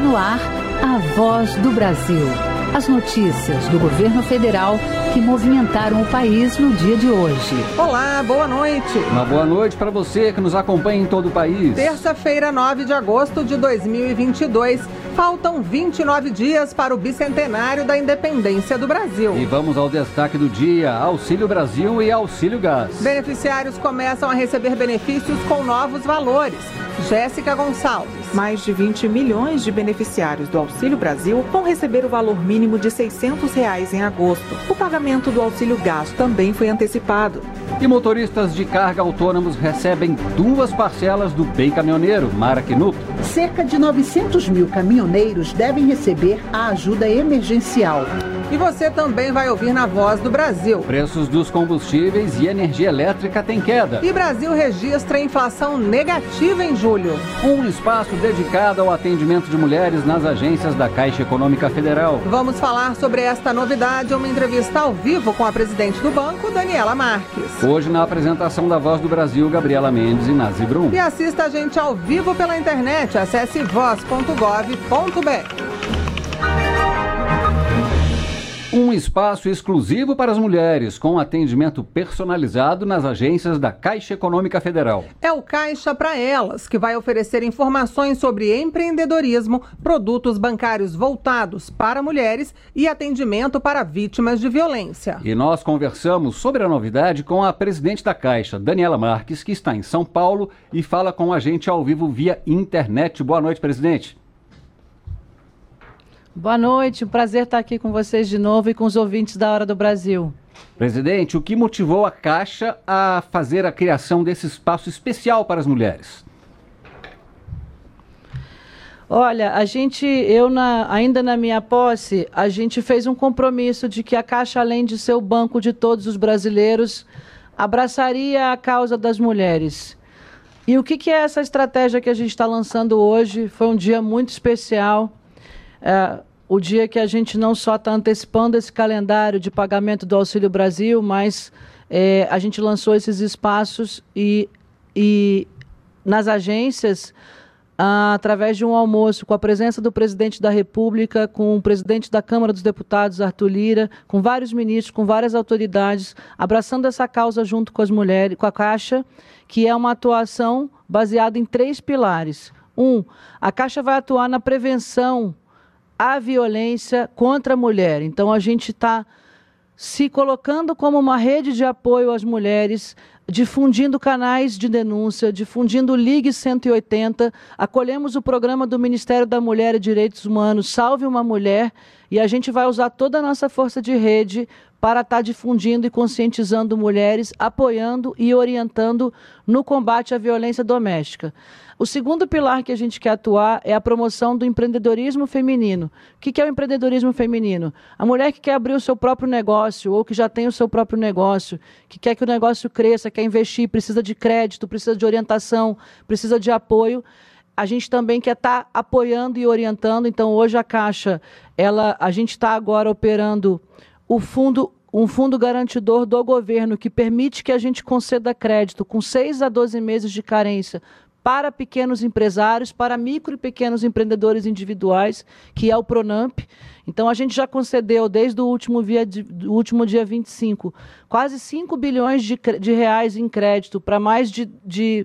no ar, a Voz do Brasil. As notícias do governo federal que movimentaram o país no dia de hoje. Olá, boa noite. Uma boa noite para você que nos acompanha em todo o país. Terça-feira, 9 de agosto de 2022. Faltam 29 dias para o bicentenário da independência do Brasil. E vamos ao destaque do dia: Auxílio Brasil e Auxílio Gás. Beneficiários começam a receber benefícios com novos valores. Jéssica Gonçalves. Mais de 20 milhões de beneficiários do Auxílio Brasil vão receber o valor mínimo de R$ 600 em agosto. O pagamento do Auxílio Gás também foi antecipado. E motoristas de carga autônomos recebem 2 parcelas do Bem Caminhoneiro, Mara Knup. Cerca de 900 mil caminhoneiros devem receber a ajuda emergencial. E você também vai ouvir na Voz do Brasil. Preços dos combustíveis e energia elétrica têm queda. E Brasil registra inflação negativa em julho. Um espaço dedicado ao atendimento de mulheres nas agências da Caixa Econômica Federal. Vamos falar sobre esta novidade, uma entrevista ao vivo com a presidente do banco, Daniela Marques. Hoje na apresentação da Voz do Brasil, Gabriela Mendes e Nazi Brum. E assista a gente ao vivo pela internet, acesse voz.gov.br. Um espaço exclusivo para as mulheres, com atendimento personalizado nas agências da Caixa Econômica Federal. É o Caixa para Elas, que vai oferecer informações sobre empreendedorismo, produtos bancários voltados para mulheres e atendimento para vítimas de violência. E nós conversamos sobre a novidade com a presidente da Caixa, Daniela Marques, que está em São Paulo e fala com a gente ao vivo via internet. Boa noite, presidente. Boa noite, um prazer estar aqui com vocês de novo e com os ouvintes da Hora do Brasil. Presidente, o que motivou a Caixa a fazer a criação desse espaço especial para as mulheres? Olha, ainda na minha posse, a gente fez um compromisso de que a Caixa, além de ser o banco de todos os brasileiros, abraçaria a causa das mulheres. E o que é essa estratégia que a gente está lançando hoje? Foi um dia muito especial. O dia que a gente não só está antecipando esse calendário de pagamento do Auxílio Brasil, mas a gente lançou esses espaços e nas agências, através de um almoço com a presença do presidente da República, com o presidente da Câmara dos Deputados, Arthur Lira, com vários ministros, com várias autoridades, abraçando essa causa junto com as mulheres, com a Caixa, que é uma atuação baseada em 3 pilares. A Caixa vai atuar na prevenção à violência contra a mulher. Então, a gente está se colocando como uma rede de apoio às mulheres, difundindo canais de denúncia, difundindo o Ligue 180, acolhemos o programa do Ministério da Mulher e Direitos Humanos, Salve uma Mulher, e a gente vai usar toda a nossa força de rede para estar difundindo e conscientizando mulheres, apoiando e orientando no combate à violência doméstica. O segundo pilar que a gente quer atuar é a promoção do empreendedorismo feminino. O que é o empreendedorismo feminino? A mulher que quer abrir o seu próprio negócio ou que já tem o seu próprio negócio, que quer que o negócio cresça, quer investir, precisa de crédito, precisa de orientação, precisa de apoio. A gente também quer estar apoiando e orientando. Então, hoje a Caixa, a gente está agora operando um fundo garantidor do governo que permite que a gente conceda crédito com 6 a 12 meses de carência para pequenos empresários, para micro e pequenos empreendedores individuais, que é o Pronamp. Então, a gente já concedeu, desde o último dia 25, quase 5 bilhões de reais em crédito para mais de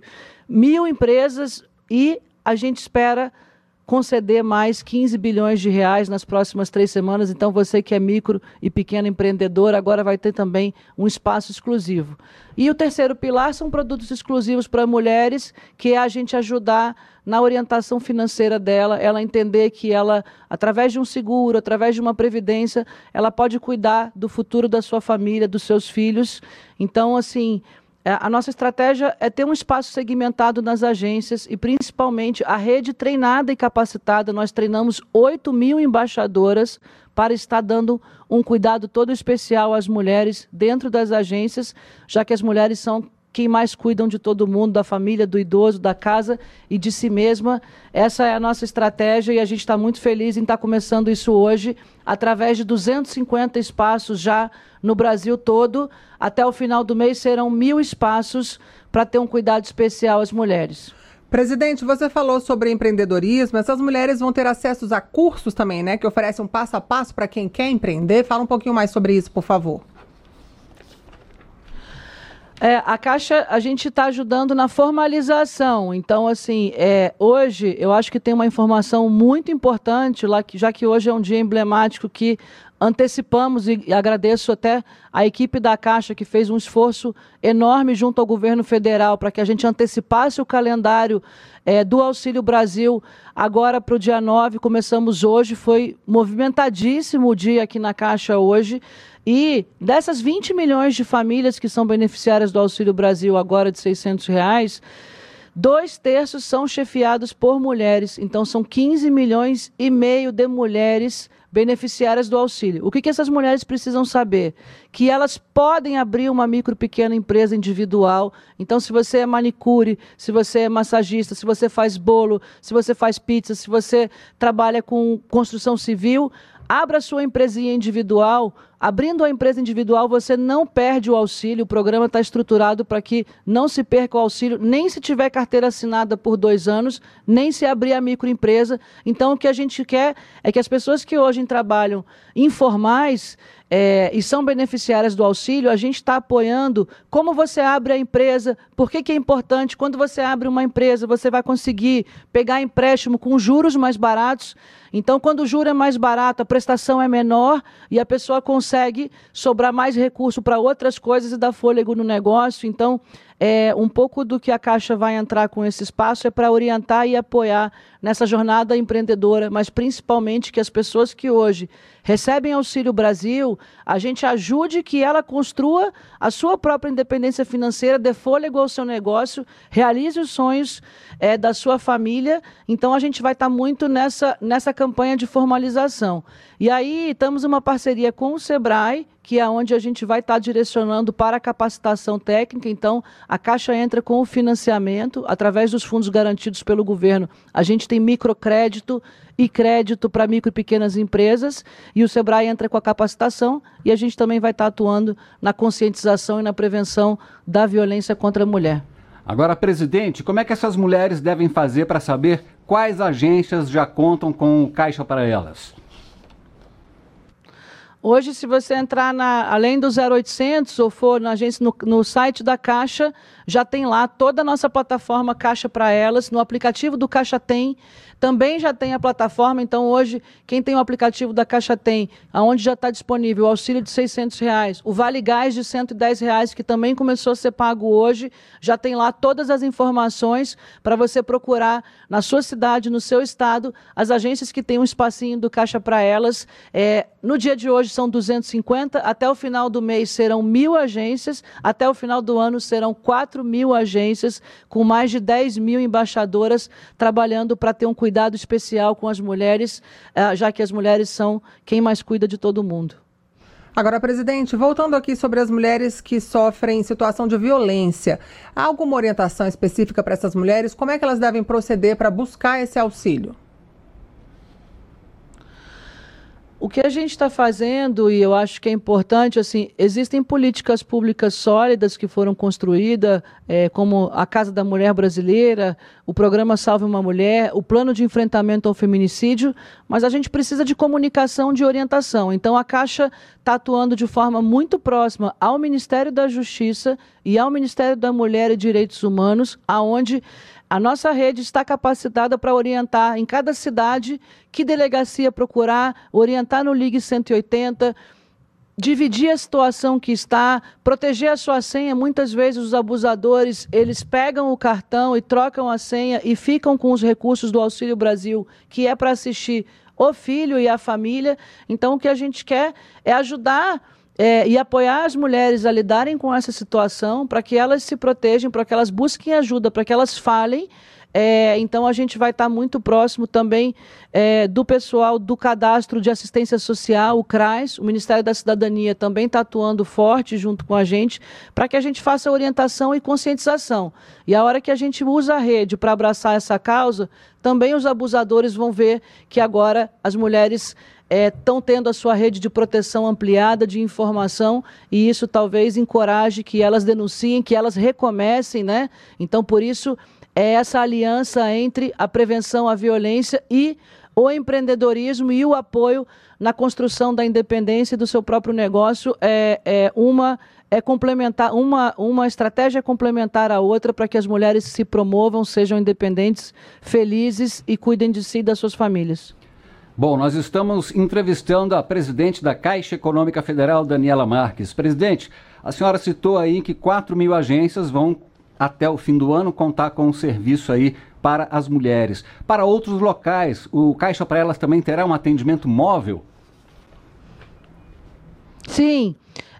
1.000 empresas e a gente espera conceder mais 15 bilhões de reais nas próximas 3 semanas. Então, você que é micro e pequeno empreendedor, agora vai ter também um espaço exclusivo. E o terceiro pilar são produtos exclusivos para mulheres, que é a gente ajudar na orientação financeira dela, ela entender que ela, através de um seguro, através de uma previdência, ela pode cuidar do futuro da sua família, dos seus filhos. Então, assim, a nossa estratégia é ter um espaço segmentado nas agências e, principalmente, a rede treinada e capacitada. Nós treinamos 8.000 embaixadoras para estar dando um cuidado todo especial às mulheres dentro das agências, já que as mulheres são quem mais cuidam de todo mundo, da família, do idoso, da casa e de si mesma. Essa é a nossa estratégia e a gente está muito feliz em estar começando isso hoje, através de 250 espaços já no Brasil todo. Até o final do mês serão 1.000 espaços para ter um cuidado especial às mulheres. Presidente, você falou sobre empreendedorismo. Essas mulheres vão ter acesso a cursos também, né? Que oferecem um passo a passo para quem quer empreender. Fala um pouquinho mais sobre isso, por favor. A Caixa, a gente está ajudando na formalização. Então, assim, hoje eu acho que tem uma informação muito importante, já que hoje é um dia emblemático que antecipamos, e agradeço até a equipe da Caixa que fez um esforço enorme junto ao governo federal para que a gente antecipasse o calendário do Auxílio Brasil agora para o dia 9, começamos hoje, foi movimentadíssimo o dia aqui na Caixa hoje, e dessas 20 milhões de famílias que são beneficiárias do Auxílio Brasil agora de R$600, 2/3 são chefiados por mulheres, então são 15 milhões e meio de mulheres beneficiárias do auxílio. O que essas mulheres precisam saber? Que elas podem abrir uma micro pequena empresa individual. Então, se você é manicure, se você é massagista, se você faz bolo, se você faz pizza, se você trabalha com construção civil, abra sua empresinha individual. Abrindo a empresa individual, você não perde o auxílio. O programa está estruturado para que não se perca o auxílio, nem se tiver carteira assinada por 2 anos, nem se abrir a microempresa. Então, o que a gente quer é que as pessoas que hoje trabalham informais e são beneficiárias do auxílio, a gente está apoiando como você abre a empresa, por que é importante. Quando você abre uma empresa, você vai conseguir pegar empréstimo com juros mais baratos. Então, quando o juro é mais barato, a prestação é menor e a pessoa consegue sobrar mais recurso para outras coisas e dar fôlego no negócio. Então, um pouco do que a Caixa vai entrar com esse espaço é para orientar e apoiar nessa jornada empreendedora, mas principalmente que as pessoas que hoje recebem Auxílio Brasil, a gente ajude que ela construa a sua própria independência financeira, dê fôlego ao seu negócio, realize os sonhos da sua família. Então, a gente vai estar muito nessa campanha de formalização. E aí, estamos uma parceria com o Sebrae, que é onde a gente vai estar direcionando para a capacitação técnica. Então, a Caixa entra com o financiamento, através dos fundos garantidos pelo governo. A gente tem microcrédito e crédito para micro e pequenas empresas, e o Sebrae entra com a capacitação, e a gente também vai estar atuando na conscientização e na prevenção da violência contra a mulher. Agora, presidente, como é que essas mulheres devem fazer para saber quais agências já contam com o Caixa para elas? Hoje, se você entrar além do 0800 ou for na agência, no site da Caixa, já tem lá toda a nossa plataforma Caixa para Elas. No aplicativo do Caixa também já tem a plataforma. Então, hoje, quem tem o aplicativo da Caixa onde já está disponível o auxílio de R$600, o Vale Gás de R$110, que também começou a ser pago hoje, já tem lá todas as informações para você procurar na sua cidade, no seu estado, as agências que têm um espacinho do Caixa para Elas. No dia de hoje são 250, até o final do mês serão 1.000 agências, até o final do ano serão 4.000 agências, com mais de 10.000 embaixadoras trabalhando para ter um cuidado especial com as mulheres, já que as mulheres são quem mais cuida de todo mundo. Agora, presidente, voltando aqui sobre as mulheres que sofrem situação de violência, há alguma orientação específica para essas mulheres? Como é que elas devem proceder para buscar esse auxílio? O que a gente está fazendo, e eu acho que é importante, assim, existem políticas públicas sólidas que foram construídas, como a Casa da Mulher Brasileira, o programa Salve uma Mulher, o plano de enfrentamento ao feminicídio, mas a gente precisa de comunicação, de orientação. Então, a Caixa está atuando de forma muito próxima ao Ministério da Justiça e ao Ministério da Mulher e Direitos Humanos, aonde a nossa rede está capacitada para orientar em cada cidade que delegacia procurar, orientar no Ligue 180, dividir a situação que está, proteger a sua senha. Muitas vezes os abusadores, eles pegam o cartão e trocam a senha e ficam com os recursos do Auxílio Brasil, que é para assistir o filho e a família. Então, o que a gente quer é ajudar e apoiar as mulheres a lidarem com essa situação, para que elas se protejam, para que elas busquem ajuda, para que elas falem. Então, a gente vai estar muito próximo também do pessoal do Cadastro de Assistência Social, o CRAS. O Ministério da Cidadania também está atuando forte junto com a gente, para que a gente faça orientação e conscientização. E a hora que a gente usa a rede para abraçar essa causa, também os abusadores vão ver que agora as mulheres estão tendo a sua rede de proteção ampliada, de informação, e isso talvez encoraje que elas denunciem, que elas recomecem, né? Então, por isso, é essa aliança entre a prevenção à violência e o empreendedorismo e o apoio na construção da independência e do seu próprio negócio complementar, uma estratégia complementar à outra para que as mulheres se promovam, sejam independentes, felizes e cuidem de si e das suas famílias. Bom, nós estamos entrevistando a presidente da Caixa Econômica Federal, Daniela Marques. Presidente, a senhora citou aí que 4.000 agências vão, até o fim do ano, contar com um serviço aí para as mulheres. Para outros locais, o Caixa para Elas também terá um atendimento móvel? Sim.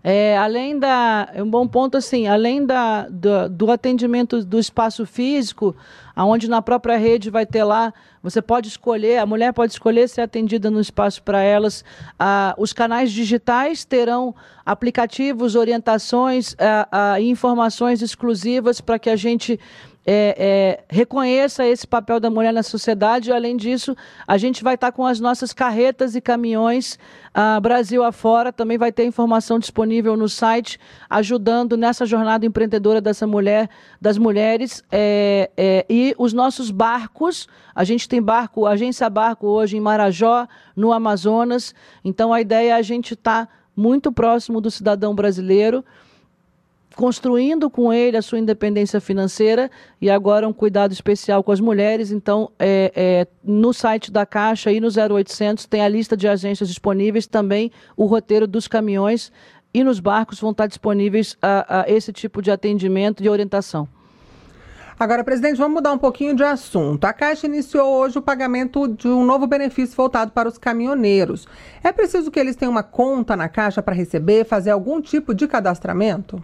É um bom ponto assim, além do atendimento do espaço físico, onde na própria rede vai ter lá, você pode escolher, a mulher pode escolher ser atendida no espaço para elas. Os canais digitais terão aplicativos, orientações e informações exclusivas para que a gente reconheça esse papel da mulher na sociedade. E, além disso, a gente vai estar com as nossas carretas e caminhões Brasil afora, também vai ter informação disponível no site, ajudando nessa jornada empreendedora das mulheres. E os nossos barcos, a gente tem agência barco hoje em Marajó, no Amazonas. Então a ideia é a gente estar muito próximo do cidadão brasileiro, construindo com ele a sua independência financeira e agora um cuidado especial com as mulheres. Então, no site da Caixa e no 0800 tem a lista de agências disponíveis, também o roteiro dos caminhões, e nos barcos vão estar disponíveis esse tipo de atendimento e orientação. Agora, presidente, vamos mudar um pouquinho de assunto. A Caixa iniciou hoje o pagamento de um novo benefício voltado para os caminhoneiros. É preciso que eles tenham uma conta na Caixa para receber, fazer algum tipo de cadastramento?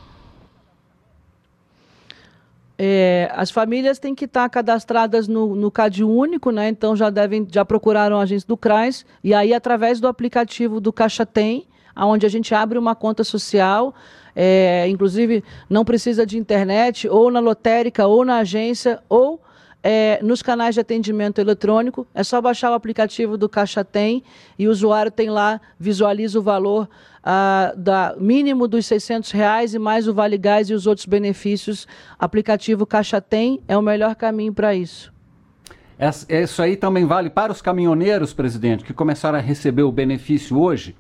As famílias têm que estar cadastradas no CadÚnico, né? Então já procuraram a agência do CRAS, e aí através do aplicativo do Caixa Tem, onde a gente abre uma conta social, inclusive não precisa de internet, ou na lotérica, ou na agência, ou nos canais de atendimento eletrônico. É só baixar o aplicativo do Caixa Tem e o usuário tem lá, visualiza o valor mínimo dos R$600 e mais o Vale Gás e os outros benefícios. Aplicativo Caixa Tem é o melhor caminho para isso. Isso aí também vale para os caminhoneiros, presidente, que começaram a receber o benefício hoje?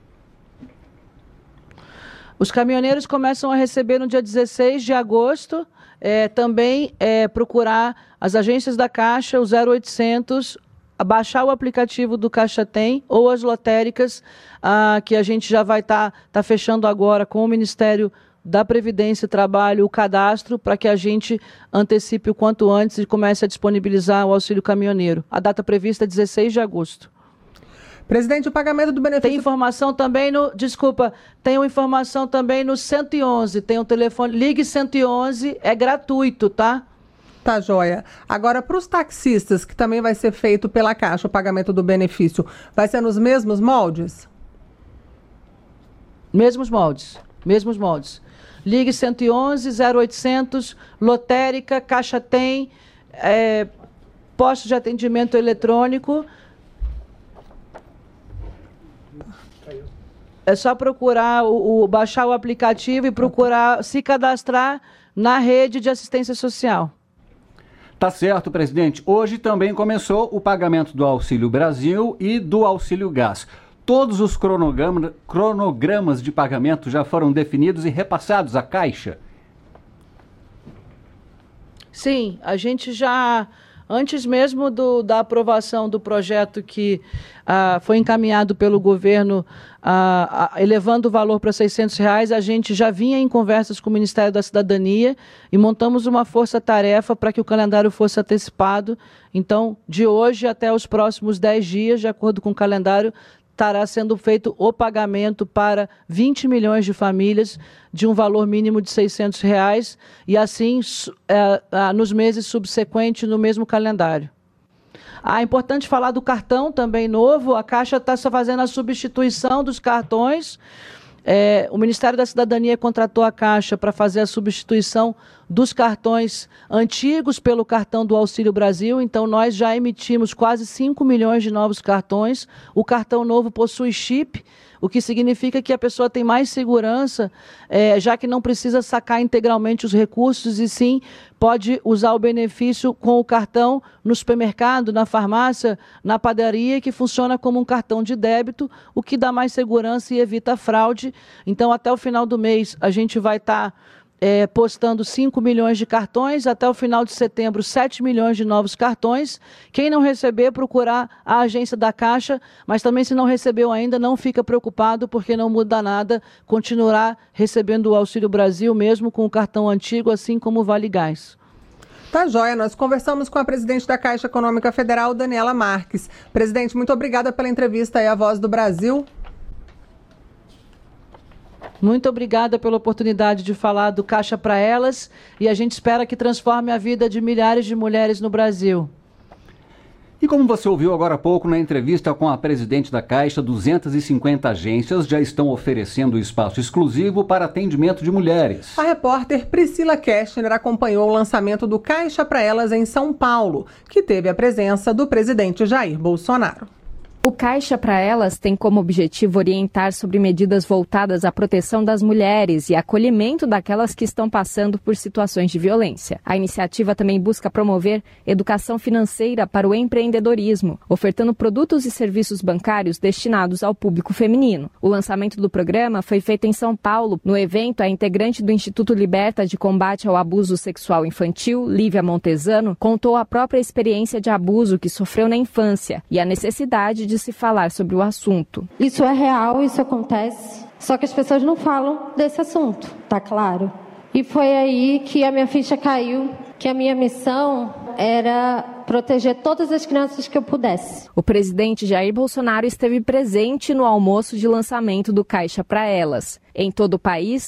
Os caminhoneiros começam a receber no dia 16 de agosto. Também procurar as agências da Caixa, o 0800, baixar o aplicativo do Caixa Tem ou as lotéricas, que a gente já vai estar fechando agora com o Ministério da Previdência e Trabalho o cadastro, para que a gente antecipe o quanto antes e comece a disponibilizar o auxílio caminhoneiro. A data prevista é 16 de agosto. Presidente, o pagamento do benefício... Tem informação também tem uma informação também no 111, tem um telefone, ligue 111, é gratuito, tá? Tá, joia. Agora, para os taxistas, que também vai ser feito pela Caixa, o pagamento do benefício, vai ser nos mesmos moldes? Mesmos moldes. Ligue 111, 0800, lotérica, Caixa Tem, posto de atendimento eletrônico. É só procurar, baixar o aplicativo e procurar se cadastrar na rede de assistência social. Tá certo, presidente. Hoje também começou o pagamento do Auxílio Brasil e do Auxílio Gás. Todos os cronogramas de pagamento já foram definidos e repassados à Caixa? Sim, a gente já... Antes mesmo da aprovação do projeto que foi encaminhado pelo governo, elevando o valor para R$600, a gente já vinha em conversas com o Ministério da Cidadania e montamos uma força-tarefa para que o calendário fosse antecipado. Então, de hoje até os próximos 10 dias, de acordo com o calendário, estará sendo feito o pagamento para 20 milhões de famílias de um valor mínimo de R$600 e assim nos meses subsequentes no mesmo calendário. É importante falar do cartão também novo. A Caixa está fazendo a substituição dos cartões. O Ministério da Cidadania contratou a Caixa para fazer a substituição dos cartões antigos pelo cartão do Auxílio Brasil. Então, nós já emitimos quase 5 milhões de novos cartões. O cartão novo possui chip. o que significa que a pessoa tem mais segurança, já que não precisa sacar integralmente os recursos e sim pode usar o benefício com o cartão no supermercado, na farmácia, na padaria, que funciona como um cartão de débito, o que dá mais segurança e evita fraude. Então, até o final do mês, a gente vai estar postando 5 milhões de cartões, até o final de setembro 7 milhões de novos cartões. Quem não receber, procurar a agência da Caixa, mas também se não recebeu ainda, não fica preocupado, porque não muda nada, continuará recebendo o Auxílio Brasil mesmo com o cartão antigo, assim como o Vale Gás. Tá joia, nós conversamos com a presidente da Caixa Econômica Federal, Daniela Marques. Presidente, muito obrigada pela entrevista aí à Voz do Brasil. Muito obrigada pela oportunidade de falar do Caixa para Elas, e a gente espera que transforme a vida de milhares de mulheres no Brasil. E como você ouviu agora há pouco na entrevista com a presidente da Caixa, 250 agências já estão oferecendo espaço exclusivo para atendimento de mulheres. A repórter Priscila Kershner acompanhou o lançamento do Caixa para Elas em São Paulo, que teve a presença do presidente Jair Bolsonaro. O Caixa para Elas tem como objetivo orientar sobre medidas voltadas à proteção das mulheres e acolhimento daquelas que estão passando por situações de violência. A iniciativa também busca promover educação financeira para o empreendedorismo, ofertando produtos e serviços bancários destinados ao público feminino. O lançamento do programa foi feito em São Paulo. No evento, a integrante do Instituto Liberta de Combate ao Abuso Sexual Infantil, Lívia Montesano, contou a própria experiência de abuso que sofreu na infância e a necessidade de se falar sobre o assunto. Isso é real, isso acontece, só que as pessoas não falam desse assunto, tá claro? E foi aí que a minha ficha caiu, que a minha missão era proteger todas as crianças que eu pudesse. O presidente Jair Bolsonaro esteve presente no almoço de lançamento do Caixa para Elas. Em todo o país,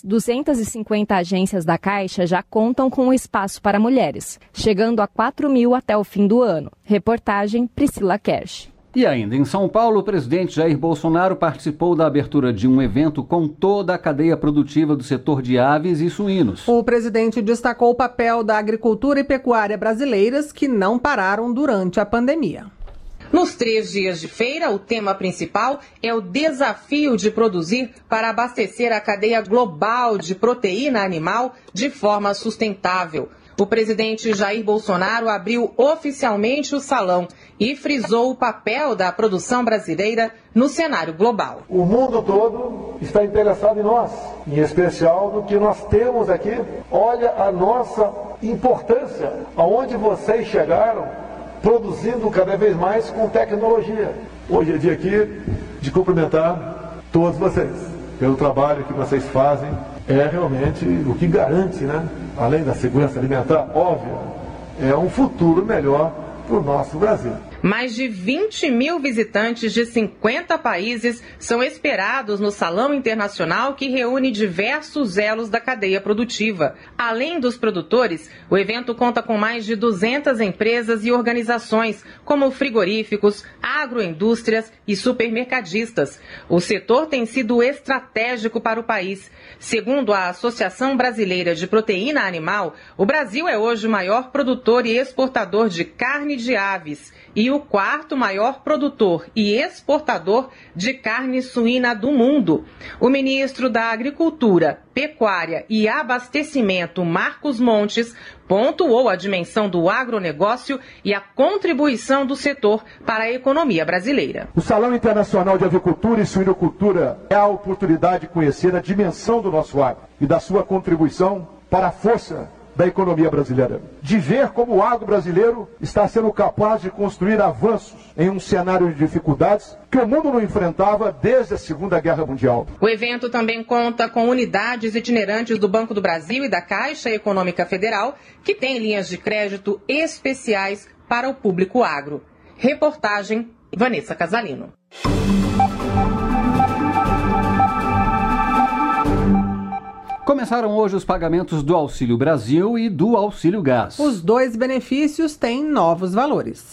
250 agências da Caixa já contam com um espaço para mulheres, chegando a 4 mil até o fim do ano. Reportagem Priscila Kersh. E ainda em São Paulo, o presidente Jair Bolsonaro participou da abertura de um evento com toda a cadeia produtiva do setor de aves e suínos. O presidente destacou o papel da agricultura e pecuária brasileiras que não pararam durante a pandemia. Nos 3 dias de feira, o tema principal é o desafio de produzir para abastecer a cadeia global de proteína animal de forma sustentável. O presidente Jair Bolsonaro abriu oficialmente o salão e frisou o papel da produção brasileira no cenário global. O mundo todo está interessado em nós, em especial no que nós temos aqui. Olha a nossa importância, aonde vocês chegaram, produzindo cada vez mais com tecnologia. Hoje é dia aqui de cumprimentar todos vocês pelo trabalho que vocês fazem. É realmente o que garante, né? Além da segurança alimentar, óbvio, é um futuro melhor para o nosso Brasil. Mais de 20 mil visitantes de 50 países são esperados no Salão Internacional, que reúne diversos elos da cadeia produtiva. Além dos produtores, o evento conta com mais de 200 empresas e organizações, como frigoríficos, agroindústrias e supermercadistas. O setor tem sido estratégico para o país. Segundo a Associação Brasileira de Proteína Animal, o Brasil é hoje o maior produtor e exportador de carne de aves e o 4º maior produtor e exportador de carne suína do mundo. O ministro da Agricultura, Pecuária e Abastecimento, Marcos Montes, pontuou a dimensão do agronegócio e a contribuição do setor para a economia brasileira. O Salão Internacional de Avicultura e Suinocultura é a oportunidade de conhecer a dimensão do nosso agro e da sua contribuição para a força da economia brasileira. De ver como o agro brasileiro está sendo capaz de construir avanços em um cenário de dificuldades que o mundo não enfrentava desde a Segunda Guerra Mundial. O evento também conta com unidades itinerantes do Banco do Brasil e da Caixa Econômica Federal, que têm linhas de crédito especiais para o público agro. Reportagem Vanessa Casalino. Começaram hoje os pagamentos do Auxílio Brasil e do Auxílio Gás. Os dois benefícios têm novos valores.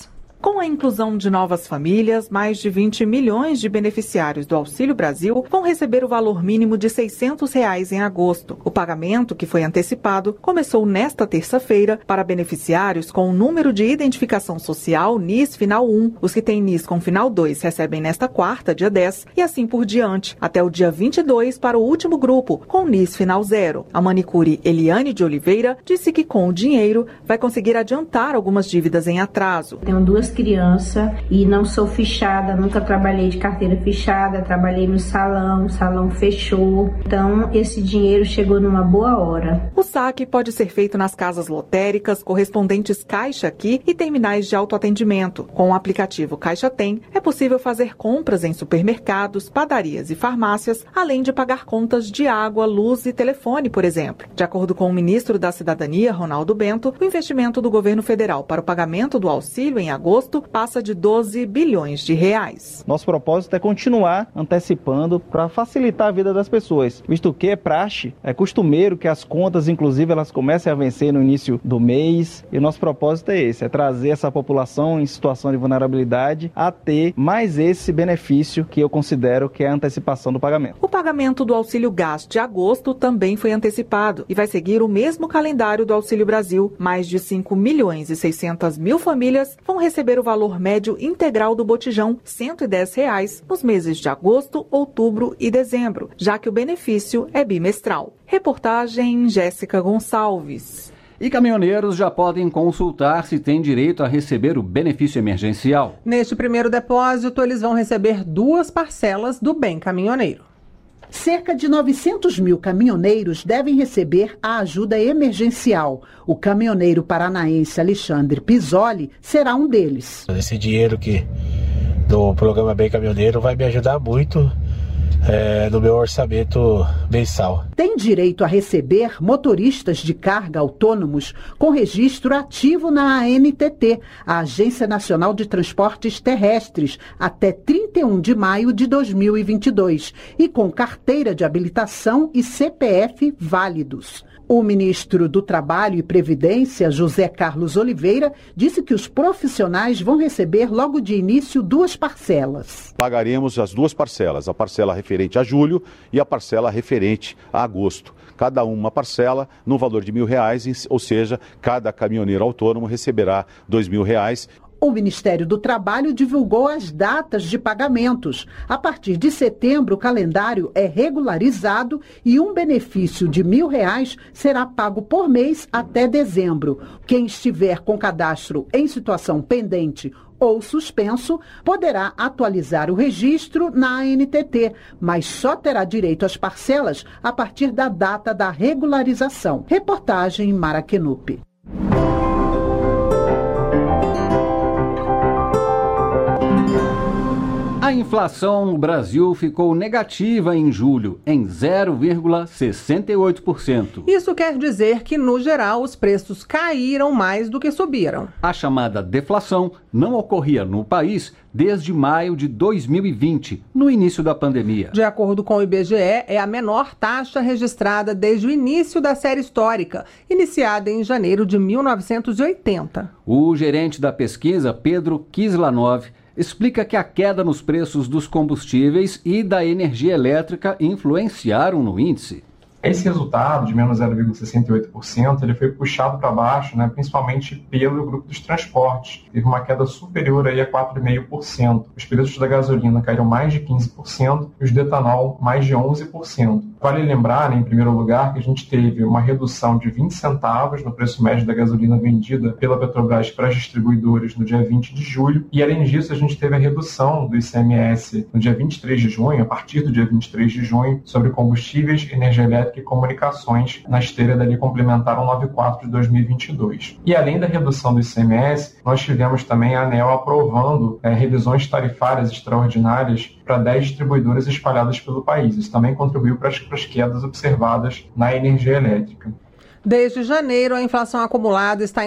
Com a inclusão de novas famílias, mais de 20 milhões de beneficiários do Auxílio Brasil vão receber o valor mínimo de R$ 600 em agosto. O pagamento, que foi antecipado, começou nesta terça-feira para beneficiários com o número de identificação social NIS final 1. Os que têm NIS com final 2 recebem nesta quarta, dia 10, e assim por diante, até o dia 22 para o último grupo, com NIS final 0. A manicure Eliane de Oliveira disse que com o dinheiro vai conseguir adiantar algumas dívidas em atraso. Tenho 2 crianças e não sou fichada, nunca trabalhei de carteira fichada, trabalhei no salão, o salão fechou, então esse dinheiro chegou numa boa hora. O saque pode ser feito nas casas lotéricas, correspondentes Caixa Aqui e terminais de autoatendimento. Com o aplicativo Caixa Tem, é possível fazer compras em supermercados, padarias e farmácias, além de pagar contas de água, luz e telefone, por exemplo. De acordo com o ministro da Cidadania, Ronaldo Bento, o investimento do governo federal para o pagamento do auxílio em agosto passa de 12 bilhões de reais. Nosso propósito é continuar antecipando para facilitar a vida das pessoas, visto que é praxe, é costumeiro que as contas, inclusive, elas comecem a vencer no início do mês, e o nosso propósito é esse, é trazer essa população em situação de vulnerabilidade a ter mais esse benefício que eu considero que é a antecipação do pagamento. O pagamento do Auxílio Gás de agosto também foi antecipado e vai seguir o mesmo calendário do Auxílio Brasil. Mais de 5 milhões e 600 mil famílias vão receber o valor médio integral do botijão, R$ 110, nos meses de agosto, outubro e dezembro, já que o benefício é bimestral. Reportagem Jéssica Gonçalves. E caminhoneiros já podem consultar se têm direito a receber o benefício emergencial. Neste primeiro depósito, eles vão receber 2 parcelas do Bem Caminhoneiro. Cerca de 900 mil caminhoneiros devem receber a ajuda emergencial. O caminhoneiro paranaense Alexandre Pisoli será um deles. Esse dinheiro do programa Bem Caminhoneiro vai me ajudar muito no meu orçamento mensal. Tem direito a receber motoristas de carga autônomos com registro ativo na ANTT, a Agência Nacional de Transportes Terrestres, até 31 de maio de 2022, e com carteira de habilitação e CPF válidos. O ministro do Trabalho e Previdência, José Carlos Oliveira, disse que os profissionais vão receber logo de início 2 parcelas. Pagaremos as 2 parcelas, a parcela referente a julho e a parcela referente a agosto. Cada uma parcela no valor de R$1.000, ou seja, cada caminhoneiro autônomo receberá R$2.000. O Ministério do Trabalho divulgou as datas de pagamentos. A partir de setembro, o calendário é regularizado e um benefício de R$1.000 será pago por mês até dezembro. Quem estiver com cadastro em situação pendente ou suspenso poderá atualizar o registro na ANTT, mas só terá direito às parcelas a partir da data da regularização. Reportagem Maraquenupe. A inflação no Brasil ficou negativa em julho, em 0,68%. Isso quer dizer que, no geral, os preços caíram mais do que subiram. A chamada deflação não ocorria no país desde maio de 2020, no início da pandemia. De acordo com o IBGE, é a menor taxa registrada desde o início da série histórica, iniciada em janeiro de 1980. O gerente da pesquisa, Pedro Kislanov, explica que a queda nos preços dos combustíveis e da energia elétrica influenciaram no índice. Esse resultado de menos 0,68% ele foi puxado para baixo, principalmente pelo grupo dos transportes. Teve uma queda superior aí a 4,5%. Os preços da gasolina caíram mais de 15% e os do etanol mais de 11%. Vale lembrar, em primeiro lugar, que a gente teve uma redução de 20 centavos no preço médio da gasolina vendida pela Petrobras para as distribuidoras no dia 20 de julho. E, além disso, a gente teve a redução do ICMS no dia 23 de junho, a partir do dia 23 de junho, sobre combustíveis, energia elétrica e comunicações na esteira da Lei Complementar 194 de 2022. E, além da redução do ICMS, nós tivemos também a ANEEL aprovando revisões tarifárias extraordinárias para 10 distribuidoras espalhadas pelo país. Isso também contribuiu para as quedas observadas na energia elétrica. Desde janeiro, a inflação acumulada está em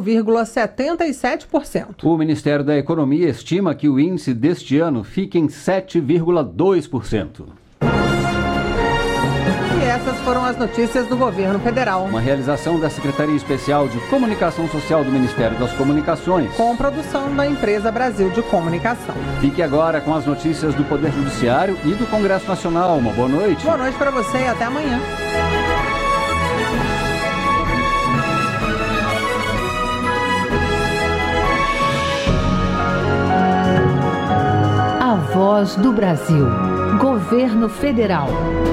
4,77%. O Ministério da Economia estima que o índice deste ano fique em 7,2%. E essas foram as notícias do Governo Federal. Uma realização da Secretaria Especial de Comunicação Social do Ministério das Comunicações. Com produção da Empresa Brasil de Comunicação. Fique agora com as notícias do Poder Judiciário e do Congresso Nacional. Uma boa noite. Boa noite para você e até amanhã. A Voz do Brasil. Governo Federal.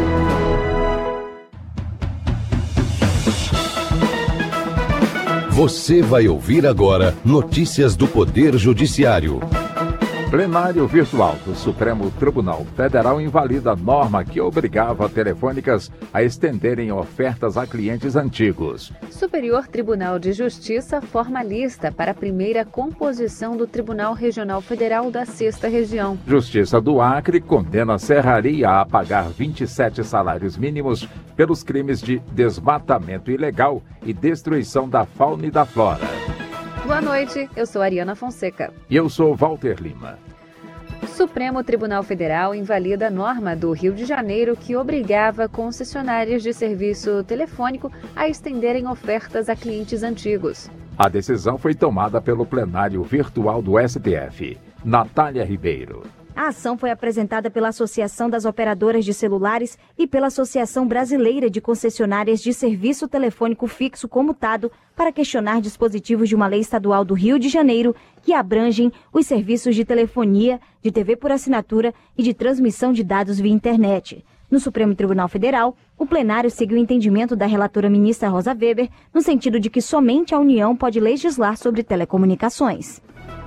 Você vai ouvir agora notícias do Poder Judiciário. Plenário virtual do Supremo Tribunal Federal invalida a norma que obrigava telefônicas a estenderem ofertas a clientes antigos. Superior Tribunal de Justiça forma lista para a primeira composição do Tribunal Regional Federal da 6ª Região. Justiça do Acre condena a Serraria a pagar 27 salários mínimos pelos crimes de desmatamento ilegal e destruição da fauna e da flora. Boa noite, eu sou Ariana Fonseca. E eu sou Walter Lima. Supremo Tribunal Federal invalida a norma do Rio de Janeiro que obrigava concessionárias de serviço telefônico a estenderem ofertas a clientes antigos. A decisão foi tomada pelo plenário virtual do STF. Natália Ribeiro. A ação foi apresentada pela Associação das Operadoras de Celulares e pela Associação Brasileira de Concessionárias de Serviço Telefônico Fixo Comutado para questionar dispositivos de uma lei estadual do Rio de Janeiro que abrangem os serviços de telefonia, de TV por assinatura e de transmissão de dados via internet. No Supremo Tribunal Federal, o plenário seguiu o entendimento da relatora ministra Rosa Weber, no sentido de que somente a União pode legislar sobre telecomunicações.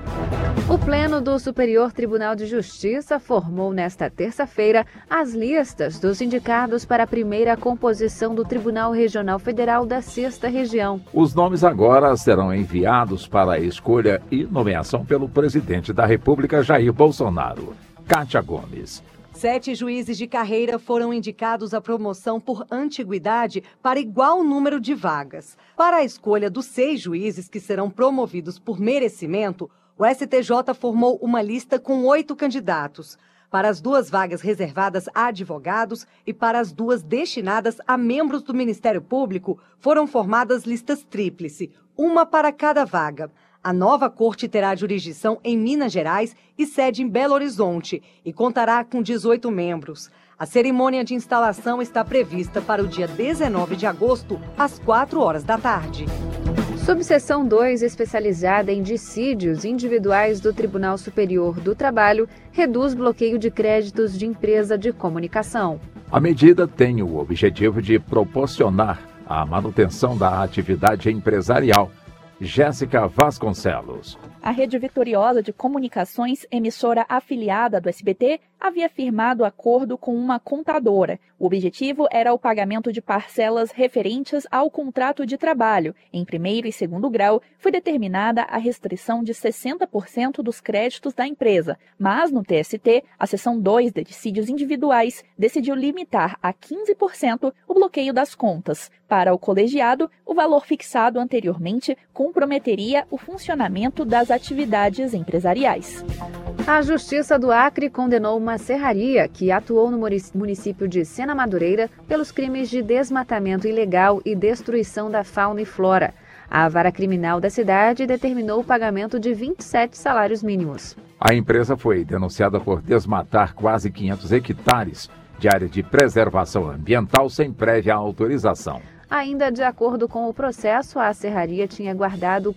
O Pleno do Superior Tribunal de Justiça formou nesta terça-feira as listas dos indicados para a primeira composição do Tribunal Regional Federal da 6ª Região. Os nomes agora serão enviados para a escolha e nomeação pelo presidente da República, Jair Bolsonaro. Kátia Gomes. 7 juízes de carreira foram indicados à promoção por antiguidade para igual número de vagas. Para a escolha dos 6 juízes que serão promovidos por merecimento, o STJ formou uma lista com 8 candidatos. Para as 2 vagas reservadas a advogados e para as 2 destinadas a membros do Ministério Público, foram formadas listas tríplice, uma para cada vaga. A nova corte terá jurisdição em Minas Gerais e sede em Belo Horizonte e contará com 18 membros. A cerimônia de instalação está prevista para o dia 19 de agosto, às 4 horas da tarde. Subseção 2, especializada em dissídios individuais do Tribunal Superior do Trabalho, reduz bloqueio de créditos de empresa de comunicação. A medida tem o objetivo de proporcionar a manutenção da atividade empresarial. Jéssica Vasconcelos. A Rede Vitoriosa de Comunicações, emissora afiliada do SBT, havia firmado acordo com uma contadora. O objetivo era o pagamento de parcelas referentes ao contrato de trabalho. Em primeiro e segundo grau, foi determinada a restrição de 60% dos créditos da empresa. Mas, no TST, a seção 2 de dissídios individuais decidiu limitar a 15% o bloqueio das contas. Para o colegiado, o valor fixado anteriormente comprometeria o funcionamento das atividades empresariais. A Justiça do Acre condenou uma serraria que atuou no município de Sena Madureira pelos crimes de desmatamento ilegal e destruição da fauna e flora. A vara criminal da cidade determinou o pagamento de 27 salários mínimos. A empresa foi denunciada por desmatar quase 500 hectares de área de preservação ambiental sem prévia autorização. Ainda de acordo com o processo, a serraria tinha guardado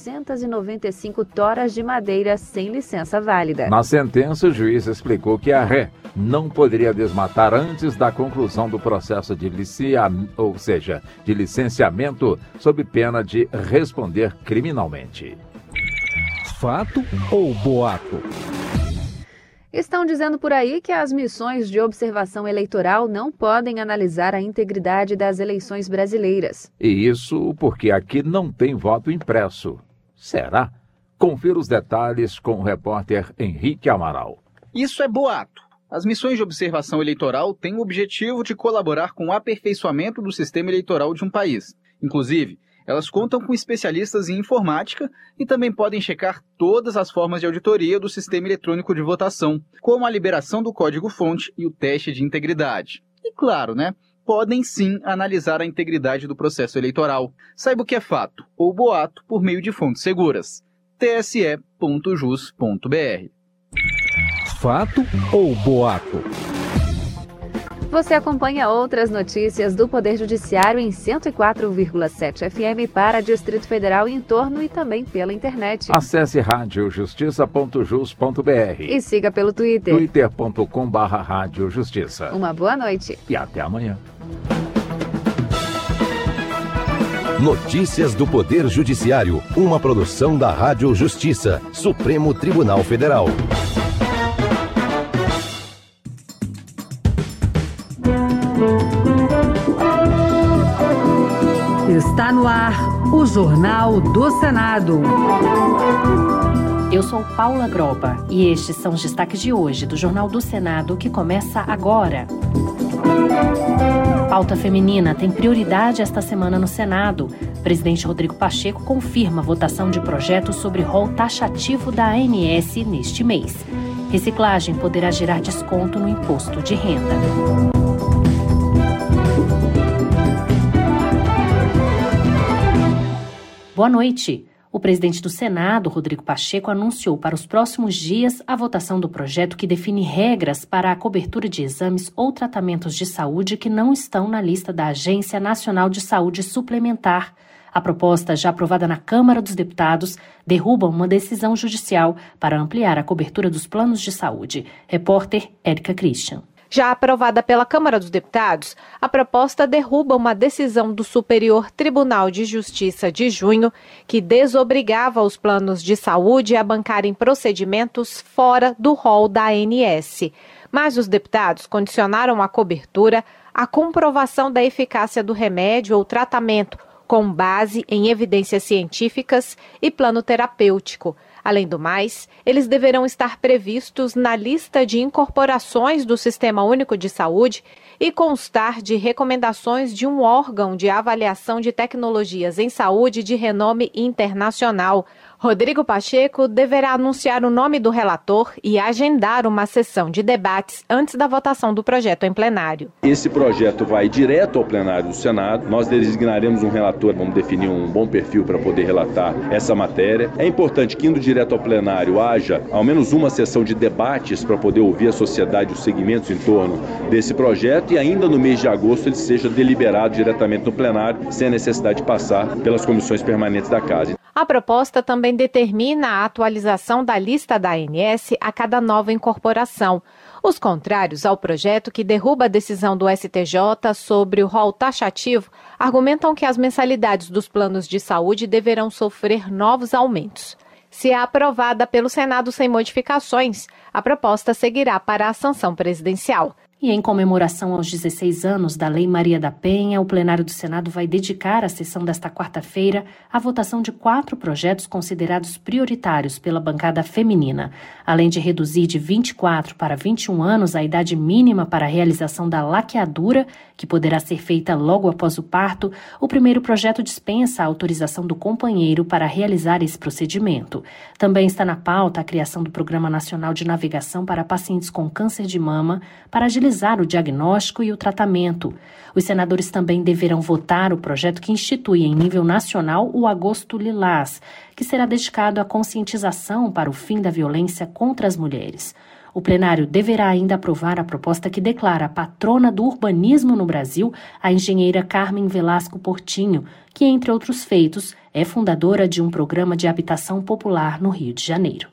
495 toras de madeira sem licença válida. Na sentença, o juiz explicou que a ré não poderia desmatar antes da conclusão do processo de licenciamento, sob pena de responder criminalmente. Fato ou boato? Estão dizendo por aí que as missões de observação eleitoral não podem analisar a integridade das eleições brasileiras. E isso porque aqui não tem voto impresso. Será? Confira os detalhes com o repórter Henrique Amaral. Isso é boato. As missões de observação eleitoral têm o objetivo de colaborar com o aperfeiçoamento do sistema eleitoral de um país. Inclusive, elas contam com especialistas em informática e também podem checar todas as formas de auditoria do sistema eletrônico de votação, como a liberação do código-fonte e o teste de integridade. E claro, podem sim analisar a integridade do processo eleitoral. Saiba o que é fato ou boato por meio de fontes seguras. tse.jus.br. Fato ou boato? Você acompanha outras notícias do Poder Judiciário em 104,7 FM para Distrito Federal e em torno e também pela internet. Acesse radiojustiça.jus.br e siga pelo Twitter. twitter.com/radiojustiça. Uma boa noite. E até amanhã. Notícias do Poder Judiciário, uma produção da Rádio Justiça, Supremo Tribunal Federal. Está no ar o Jornal do Senado. Eu sou Paula Groba e estes são os destaques de hoje do Jornal do Senado, que começa agora. Pauta feminina tem prioridade esta semana no Senado. Presidente Rodrigo Pacheco confirma a votação de projetos sobre rol taxativo da ANS neste mês. Reciclagem poderá gerar desconto no imposto de renda. Boa noite. O presidente do Senado, Rodrigo Pacheco, anunciou para os próximos dias a votação do projeto que define regras para a cobertura de exames ou tratamentos de saúde que não estão na lista da Agência Nacional de Saúde Suplementar. A proposta, já aprovada na Câmara dos Deputados, derruba uma decisão judicial para ampliar a cobertura dos planos de saúde. Repórter Érica Christian. Já aprovada pela Câmara dos Deputados, a proposta derruba uma decisão do Superior Tribunal de Justiça de junho que desobrigava os planos de saúde a bancarem procedimentos fora do rol da ANS. Mas os deputados condicionaram a cobertura à comprovação da eficácia do remédio ou tratamento com base em evidências científicas e plano terapêutico. Além do mais, eles deverão estar previstos na lista de incorporações do Sistema Único de Saúde e constar de recomendações de um órgão de avaliação de tecnologias em saúde de renome internacional. Rodrigo Pacheco deverá anunciar o nome do relator e agendar uma sessão de debates antes da votação do projeto em plenário. Esse projeto vai direto ao plenário do Senado. Nós designaremos um relator, vamos definir um bom perfil para poder relatar essa matéria. É importante que, indo direto ao plenário, haja ao menos uma sessão de debates para poder ouvir a sociedade, os segmentos em torno desse projeto, e ainda no mês de agosto ele seja deliberado diretamente no plenário, sem a necessidade de passar pelas comissões permanentes da Casa. A proposta também determina a atualização da lista da ANS a cada nova incorporação. Os contrários ao projeto, que derruba a decisão do STJ sobre o rol taxativo, argumentam que as mensalidades dos planos de saúde deverão sofrer novos aumentos. Se é aprovada pelo Senado sem modificações, a proposta seguirá para a sanção presidencial. E em comemoração aos 16 anos da Lei Maria da Penha, o plenário do Senado vai dedicar a sessão desta quarta-feira à votação de 4 projetos considerados prioritários pela bancada feminina. Além de reduzir de 24 para 21 anos a idade mínima para a realização da laqueadura, que poderá ser feita logo após o parto, o primeiro projeto dispensa a autorização do companheiro para realizar esse procedimento. Também está na pauta a criação do Programa Nacional de Navegação para pacientes com câncer de mama, para agilizar o diagnóstico e o tratamento. Os senadores também deverão votar o projeto que institui em nível nacional o Agosto Lilás, que será dedicado à conscientização para o fim da violência contra as mulheres. O plenário deverá ainda aprovar a proposta que declara a patrona do urbanismo no Brasil a engenheira Carmen Velasco Portinho, que, entre outros feitos, é fundadora de um programa de habitação popular no Rio de Janeiro.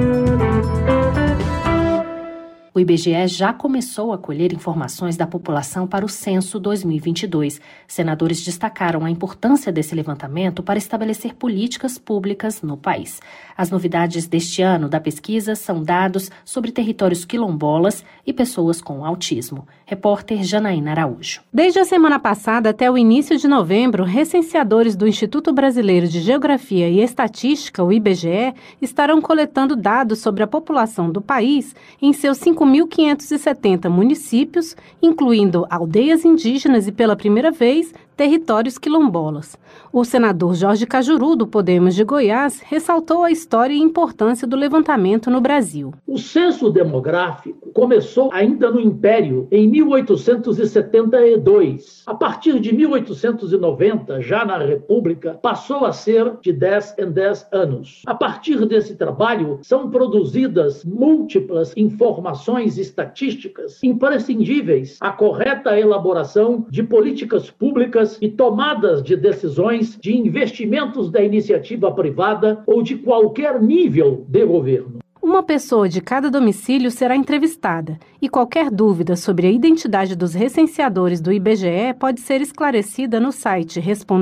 O IBGE já começou a colher informações da população para o Censo 2022. Senadores destacaram a importância desse levantamento para estabelecer políticas públicas no país. As novidades deste ano da pesquisa são dados sobre territórios quilombolas e pessoas com autismo. Repórter Janaína Araújo. Desde a semana passada até o início de novembro, recenseadores do Instituto Brasileiro de Geografia e Estatística, o IBGE, estarão coletando dados sobre a população do país em seus 5.570 municípios, incluindo aldeias indígenas e, pela primeira vez, territórios quilombolas. O senador Jorge Cajuru, do Podemos de Goiás, ressaltou a história e importância do levantamento no Brasil. O censo demográfico começou ainda no Império, em 1872. A partir de 1890, já na República, passou a ser de 10 em 10 anos. A partir desse trabalho, são produzidas múltiplas informações estatísticas imprescindíveis à correta elaboração de políticas públicas e tomadas de decisões de investimentos da iniciativa privada ou de qualquer nível de governo. Uma pessoa de cada domicílio será entrevistada e qualquer dúvida sobre a identidade dos recenseadores do IBGE pode ser esclarecida no site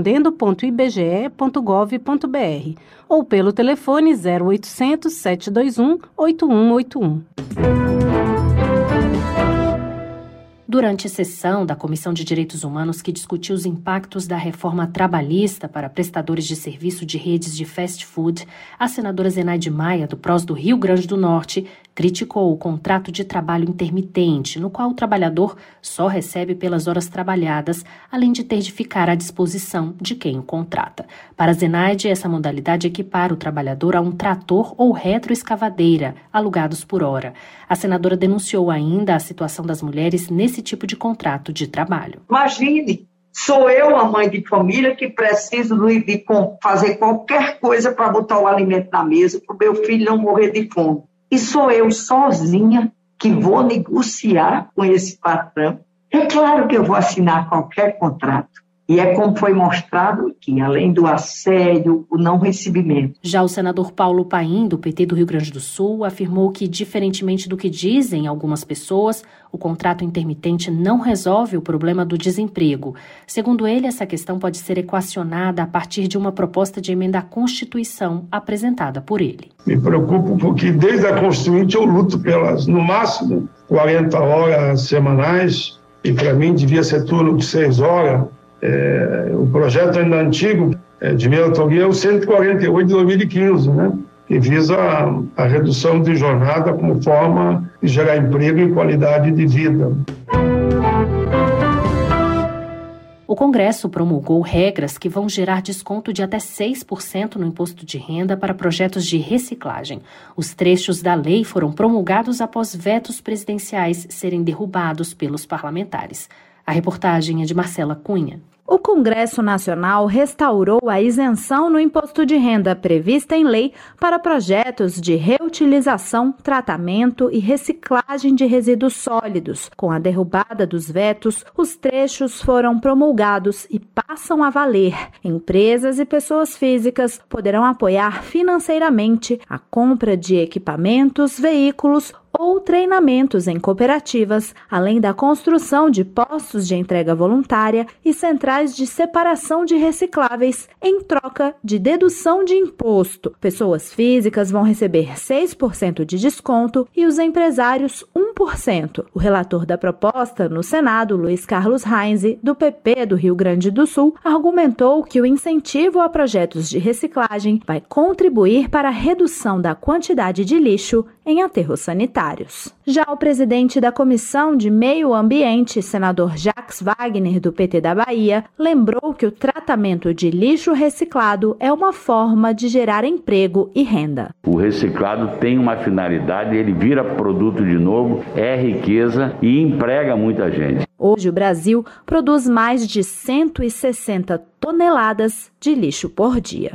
respondendo.ibge.gov.br ou pelo telefone 0800 721 8181. Durante a sessão da Comissão de Direitos Humanos que discutiu os impactos da reforma trabalhista para prestadores de serviço de redes de fast food, a senadora Zenaide Maia, do PROS do Rio Grande do Norte, criticou o contrato de trabalho intermitente, no qual o trabalhador só recebe pelas horas trabalhadas, além de ter de ficar à disposição de quem o contrata. Para Zenaide, essa modalidade equipara o trabalhador a um trator ou retroescavadeira, alugados por hora. A senadora denunciou ainda a situação das mulheres nesse tipo de contrato de trabalho. Imagine, sou eu, a mãe de família, que preciso de fazer qualquer coisa para botar o alimento na mesa, para o meu filho não morrer de fome. E sou eu sozinha que vou negociar com esse patrão. É claro que eu vou assinar qualquer contrato. E é como foi mostrado aqui, além do assédio, o não recebimento. Já o senador Paulo Paim, do PT do Rio Grande do Sul, afirmou que, diferentemente do que dizem algumas pessoas, o contrato intermitente não resolve o problema do desemprego. Segundo ele, essa questão pode ser equacionada a partir de uma proposta de emenda à Constituição apresentada por ele. Me preocupo porque desde a Constituinte eu luto pelas, no máximo, 40 horas semanais, e para mim devia ser turno de 6 horas. O projeto ainda antigo, de minha autoria, é o 148 de 2015, né? Que visa a redução de jornada como forma de gerar emprego e qualidade de vida. O Congresso promulgou regras que vão gerar desconto de até 6% no imposto de renda para projetos de reciclagem. Os trechos da lei foram promulgados após vetos presidenciais serem derrubados pelos parlamentares. A reportagem é de Marcela Cunha. O Congresso Nacional restaurou a isenção no imposto de renda prevista em lei para projetos de reutilização, tratamento e reciclagem de resíduos sólidos. Com a derrubada dos vetos, os trechos foram promulgados e passam a valer. Empresas e pessoas físicas poderão apoiar financeiramente a compra de equipamentos, veículos ou treinamentos em cooperativas, além da construção de postos de entrega voluntária e centrais de separação de recicláveis em troca de dedução de imposto. Pessoas físicas vão receber 6% de desconto e os empresários 1%. O relator da proposta no Senado, Luiz Carlos Reinze, do PP do Rio Grande do Sul, argumentou que o incentivo a projetos de reciclagem vai contribuir para a redução da quantidade de lixo em aterros sanitários. Já o presidente da Comissão de Meio Ambiente, senador Jacques Wagner, do PT da Bahia, lembrou que o tratamento de lixo reciclado é uma forma de gerar emprego e renda. O reciclado tem uma finalidade, ele vira produto de novo, é riqueza e emprega muita gente. Hoje o Brasil produz mais de 160 toneladas de lixo por dia.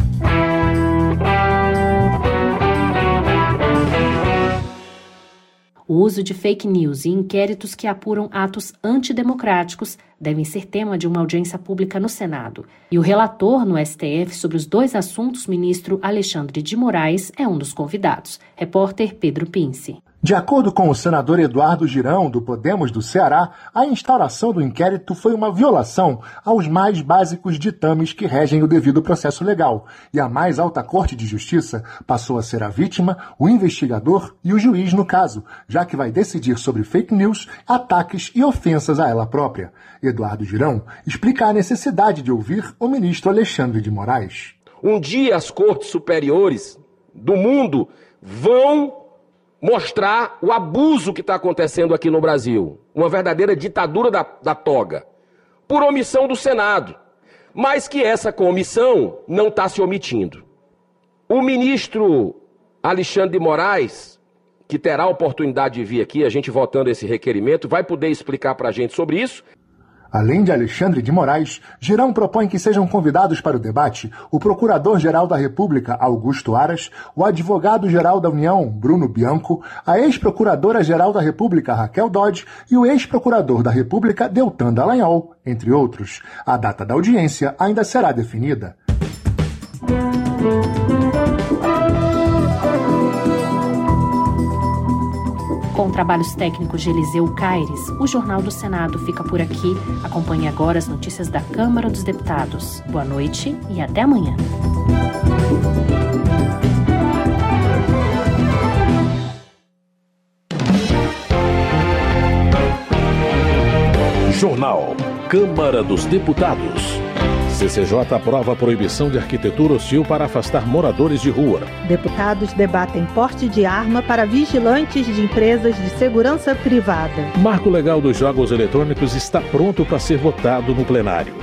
O uso de fake news e inquéritos que apuram atos antidemocráticos devem ser tema de uma audiência pública no Senado. E o relator no STF sobre os dois assuntos, ministro Alexandre de Moraes, é um dos convidados. Repórter Pedro Pince. De acordo com o senador Eduardo Girão, do Podemos do Ceará, a instauração do inquérito foi uma violação aos mais básicos ditames que regem o devido processo legal, e a mais alta Corte de Justiça passou a ser a vítima, o investigador e o juiz no caso, já que vai decidir sobre fake news, ataques e ofensas a ela própria. Eduardo Girão explica a necessidade de ouvir o ministro Alexandre de Moraes. Um dia as cortes superiores do mundo vão mostrar o abuso que está acontecendo aqui no Brasil. Uma verdadeira ditadura da toga. por omissão do Senado, mas que essa comissão não está se omitindo. O ministro Alexandre de Moraes, que terá a oportunidade de vir aqui, a gente votando esse requerimento, vai poder explicar para a gente sobre isso. Além de Alexandre de Moraes, Girão propõe que sejam convidados para o debate o Procurador-Geral da República, Augusto Aras, o Advogado-Geral da União, Bruno Bianco, a ex-Procuradora-Geral da República, Raquel Dodge, e o ex-Procurador da República, Deltan Dallagnol, entre outros. A data da audiência ainda será definida. Com trabalhos técnicos de Eliseu Caires, o Jornal do Senado fica por aqui. Acompanhe agora as notícias da Câmara dos Deputados. Boa noite e até amanhã. Jornal Câmara dos Deputados. CCJ aprova a proibição de arquitetura hostil para afastar moradores de rua. Deputados debatem porte de arma para vigilantes de empresas de segurança privada. O marco legal dos jogos eletrônicos está pronto para ser votado no plenário.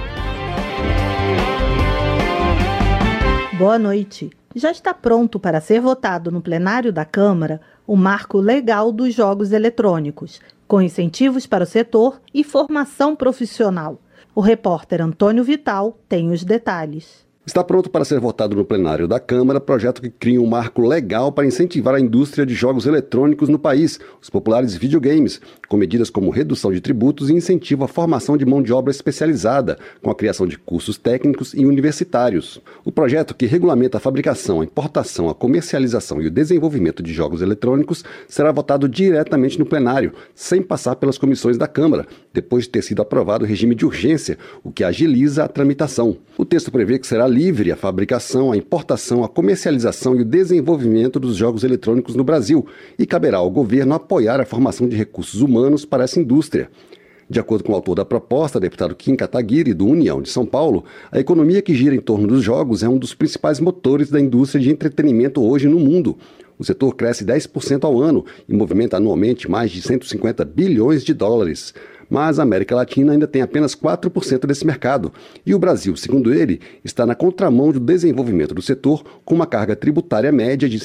Boa noite. Já está pronto para ser votado no plenário da Câmara o marco legal dos jogos eletrônicos, com incentivos para o setor e formação profissional. O repórter Antônio Vital tem os detalhes. Está pronto para ser votado no plenário da Câmara projeto que cria um marco legal para incentivar a indústria de jogos eletrônicos no país, os populares videogames, com medidas como redução de tributos e incentivo à formação de mão de obra especializada, com a criação de cursos técnicos e universitários. O projeto, que regulamenta a fabricação, a importação, a comercialização e o desenvolvimento de jogos eletrônicos, será votado diretamente no plenário, sem passar pelas comissões da Câmara, depois de ter sido aprovado o regime de urgência, o que agiliza a tramitação. O texto prevê que será livre a fabricação, a importação, a comercialização e o desenvolvimento dos jogos eletrônicos no Brasil e caberá ao governo apoiar a formação de recursos humanos para essa indústria. De acordo com o autor da proposta, deputado Kim Kataguiri, do União de São Paulo, a economia que gira em torno dos jogos é um dos principais motores da indústria de entretenimento hoje no mundo. O setor cresce 10% ao ano e movimenta anualmente mais de 150 bilhões de dólares. Mas a América Latina ainda tem apenas 4% desse mercado. E o Brasil, segundo ele, está na contramão do desenvolvimento do setor, com uma carga tributária média de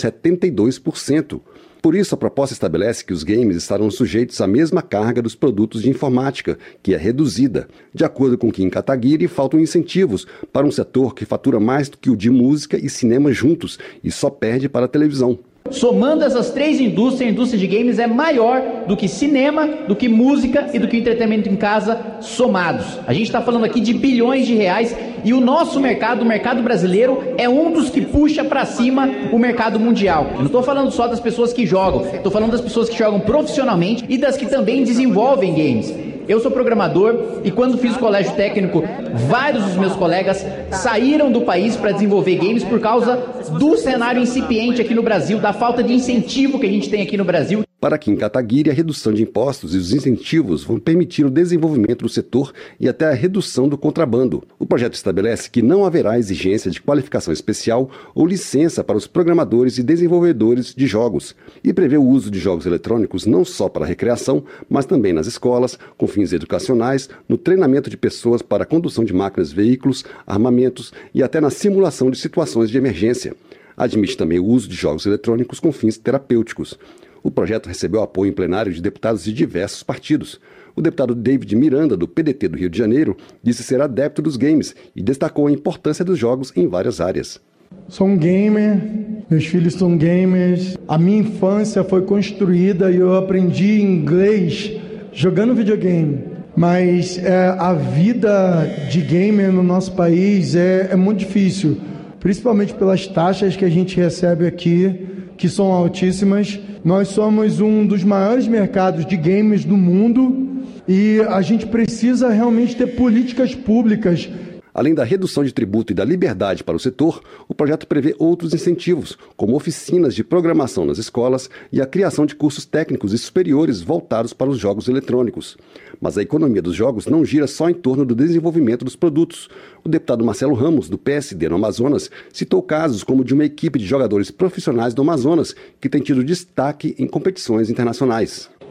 72%. Por isso, a proposta estabelece que os games estarão sujeitos à mesma carga dos produtos de informática, que é reduzida. De acordo com Kim Kataguiri, faltam incentivos para um setor que fatura mais do que o de música e cinema juntos e só perde para a televisão. Somando essas três indústrias, a indústria de games é maior do que cinema, do que música e do que entretenimento em casa somados. A gente está falando aqui de bilhões de reais e o nosso mercado, o mercado brasileiro, é um dos que puxa para cima o mercado mundial. Eu não estou falando só das pessoas que jogam, estou falando das pessoas que jogam profissionalmente e das que também desenvolvem games. Eu sou programador e quando fiz o colégio técnico, vários dos meus colegas saíram do país para desenvolver games por causa do cenário incipiente aqui no Brasil, da falta de incentivo que a gente tem aqui no Brasil. Para Kim Kataguiri, a redução de impostos e os incentivos vão permitir o desenvolvimento do setor e até a redução do contrabando. O projeto estabelece que não haverá exigência de qualificação especial ou licença para os programadores e desenvolvedores de jogos e prevê o uso de jogos eletrônicos não só para recreação, mas também nas escolas, com fins educacionais, no treinamento de pessoas para a condução de máquinas, veículos, armamentos e até na simulação de situações de emergência. Admite também o uso de jogos eletrônicos com fins terapêuticos. O projeto recebeu apoio em plenário de deputados de diversos partidos. O deputado David Miranda, do PDT do Rio de Janeiro, disse ser adepto dos games e destacou a importância dos jogos em várias áreas. Sou um gamer, meus filhos são gamers. A minha infância foi construída e eu aprendi inglês jogando videogame. Mas a vida de gamer no nosso país é muito difícil, principalmente pelas taxas que a gente recebe aqui, que são altíssimas. Nós somos um dos maiores mercados de games do mundo e a gente precisa realmente ter políticas públicas. Além da redução de tributo e da liberdade para o setor, o projeto prevê outros incentivos, como oficinas de programação nas escolas e a criação de cursos técnicos e superiores voltados para os jogos eletrônicos. Mas a economia dos jogos não gira só em torno do desenvolvimento dos produtos. O deputado Marcelo Ramos, do PSD no Amazonas, citou casos como de uma equipe de jogadores profissionais do Amazonas que tem tido destaque em competições internacionais.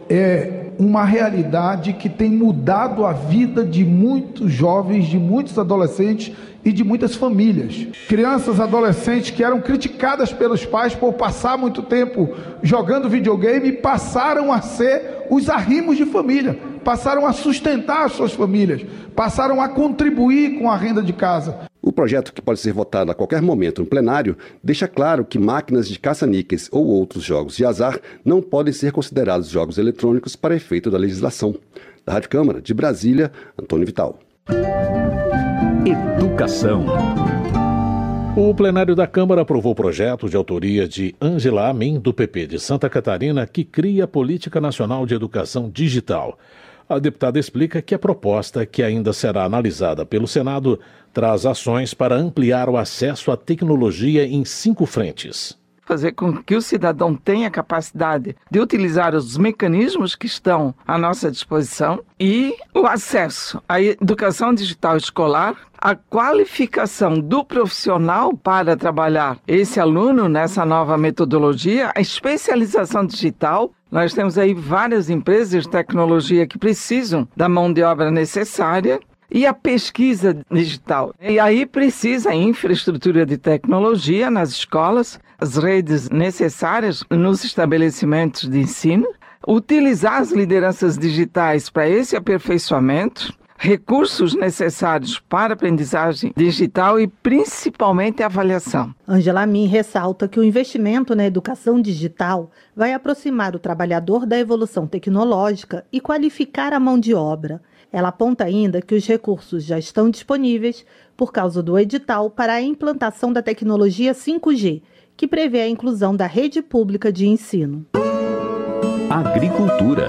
é uma realidade que tem mudado a vida de muitos jovens, de muitos adolescentes e de muitas famílias. Crianças, adolescentes que eram criticadas pelos pais por passar muito tempo jogando videogame, passaram a ser os arrimos de família, passaram a sustentar as suas famílias, passaram a contribuir com a renda de casa. O projeto, que pode ser votado a qualquer momento no plenário, deixa claro que máquinas de caça-níqueis ou outros jogos de azar não podem ser considerados jogos eletrônicos para efeito da legislação. Da Rádio Câmara, de Brasília, Antônio Vital. Educação. O plenário da Câmara aprovou o projeto de autoria de Ângela Amin, do PP de Santa Catarina, que cria a Política Nacional de Educação Digital. A deputada explica que a proposta, que ainda será analisada pelo Senado, traz ações para ampliar o acesso à tecnologia em 5 frentes. Fazer com que o cidadão tenha capacidade de utilizar os mecanismos que estão à nossa disposição e o acesso à educação digital escolar, a qualificação do profissional para trabalhar esse aluno nessa nova metodologia, a especialização digital. Nós temos aí várias empresas de tecnologia que precisam da mão de obra necessária. E a pesquisa digital. E aí precisa a infraestrutura de tecnologia nas escolas, as redes necessárias nos estabelecimentos de ensino, utilizar as lideranças digitais para esse aperfeiçoamento, recursos necessários para aprendizagem digital e principalmente a avaliação. Ângela Amin ressalta que o investimento na educação digital vai aproximar o trabalhador da evolução tecnológica e qualificar a mão de obra. Ela aponta ainda que os recursos já estão disponíveis por causa do edital para a implantação da tecnologia 5G, que prevê a inclusão da rede pública de ensino. Agricultura.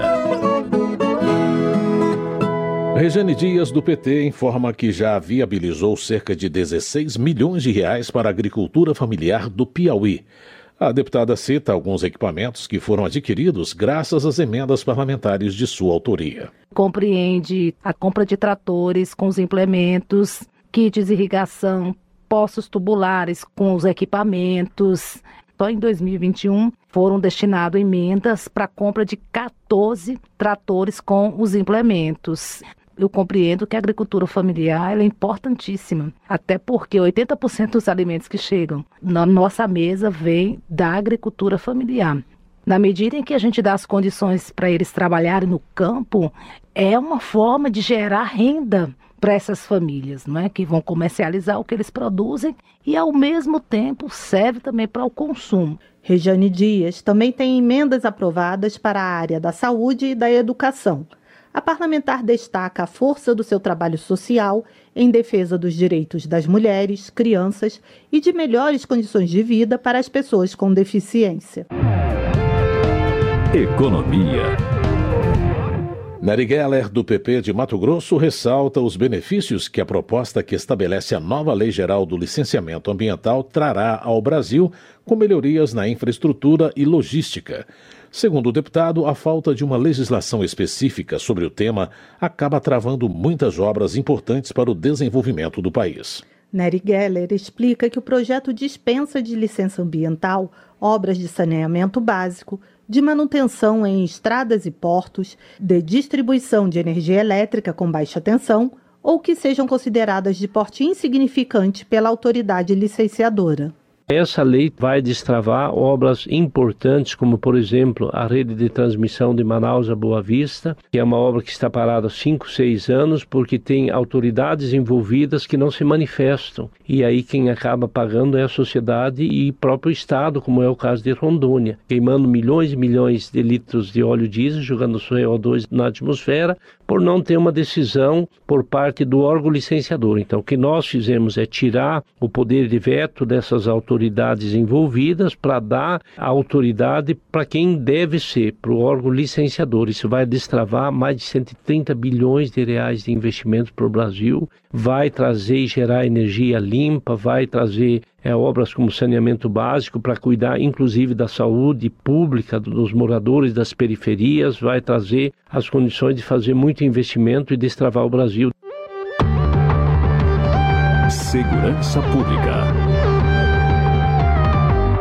Regiane Dias, do PT, informa que já viabilizou cerca de 16 milhões de reais para a agricultura familiar do Piauí. A deputada cita alguns equipamentos que foram adquiridos graças às emendas parlamentares de sua autoria. Compreende a compra de tratores com os implementos, kits de irrigação, poços tubulares com os equipamentos. Só em 2021 foram destinadas emendas para a compra de 14 tratores com os implementos. Eu compreendo que a agricultura familiar é importantíssima, até porque 80% dos alimentos que chegam na nossa mesa vêm da agricultura familiar. Na medida em que a gente dá as condições para eles trabalharem no campo, é uma forma de gerar renda para essas famílias, não é? Que vão comercializar o que eles produzem e, ao mesmo tempo, serve também para o consumo. Regiane Dias também tem emendas aprovadas para a área da saúde e da educação. A parlamentar destaca a força do seu trabalho social em defesa dos direitos das mulheres, crianças e de melhores condições de vida para as pessoas com deficiência. Economia. Nery Geller, do PP de Mato Grosso, ressalta os benefícios que a proposta que estabelece a nova Lei Geral do Licenciamento Ambiental trará ao Brasil, com melhorias na infraestrutura e logística. Segundo o deputado, a falta de uma legislação específica sobre o tema acaba travando muitas obras importantes para o desenvolvimento do país. Nery Geller explica que o projeto dispensa de licença ambiental obras de saneamento básico, de manutenção em estradas e portos, de distribuição de energia elétrica com baixa tensão ou que sejam consideradas de porte insignificante pela autoridade licenciadora. Essa lei vai destravar obras importantes, como, por exemplo, a rede de transmissão de Manaus a Boa Vista, que é uma obra que está parada há 5, 6 anos, porque tem autoridades envolvidas que não se manifestam. E aí quem acaba pagando é a sociedade e o próprio Estado, como é o caso de Rondônia, queimando milhões e milhões de litros de óleo diesel, jogando CO2 na atmosfera, por não ter uma decisão por parte do órgão licenciador. Então, o que nós fizemos é tirar o poder de veto dessas autoridades envolvidas para dar a autoridade para quem deve ser, para o órgão licenciador. Isso vai destravar mais de 130 bilhões de reais de investimentos para o Brasil, vai trazer e gerar energia limpa, vai trazer obras como saneamento básico para cuidar inclusive da saúde pública dos moradores das periferias, vai trazer as condições de fazer muito investimento e destravar o Brasil. Segurança Pública.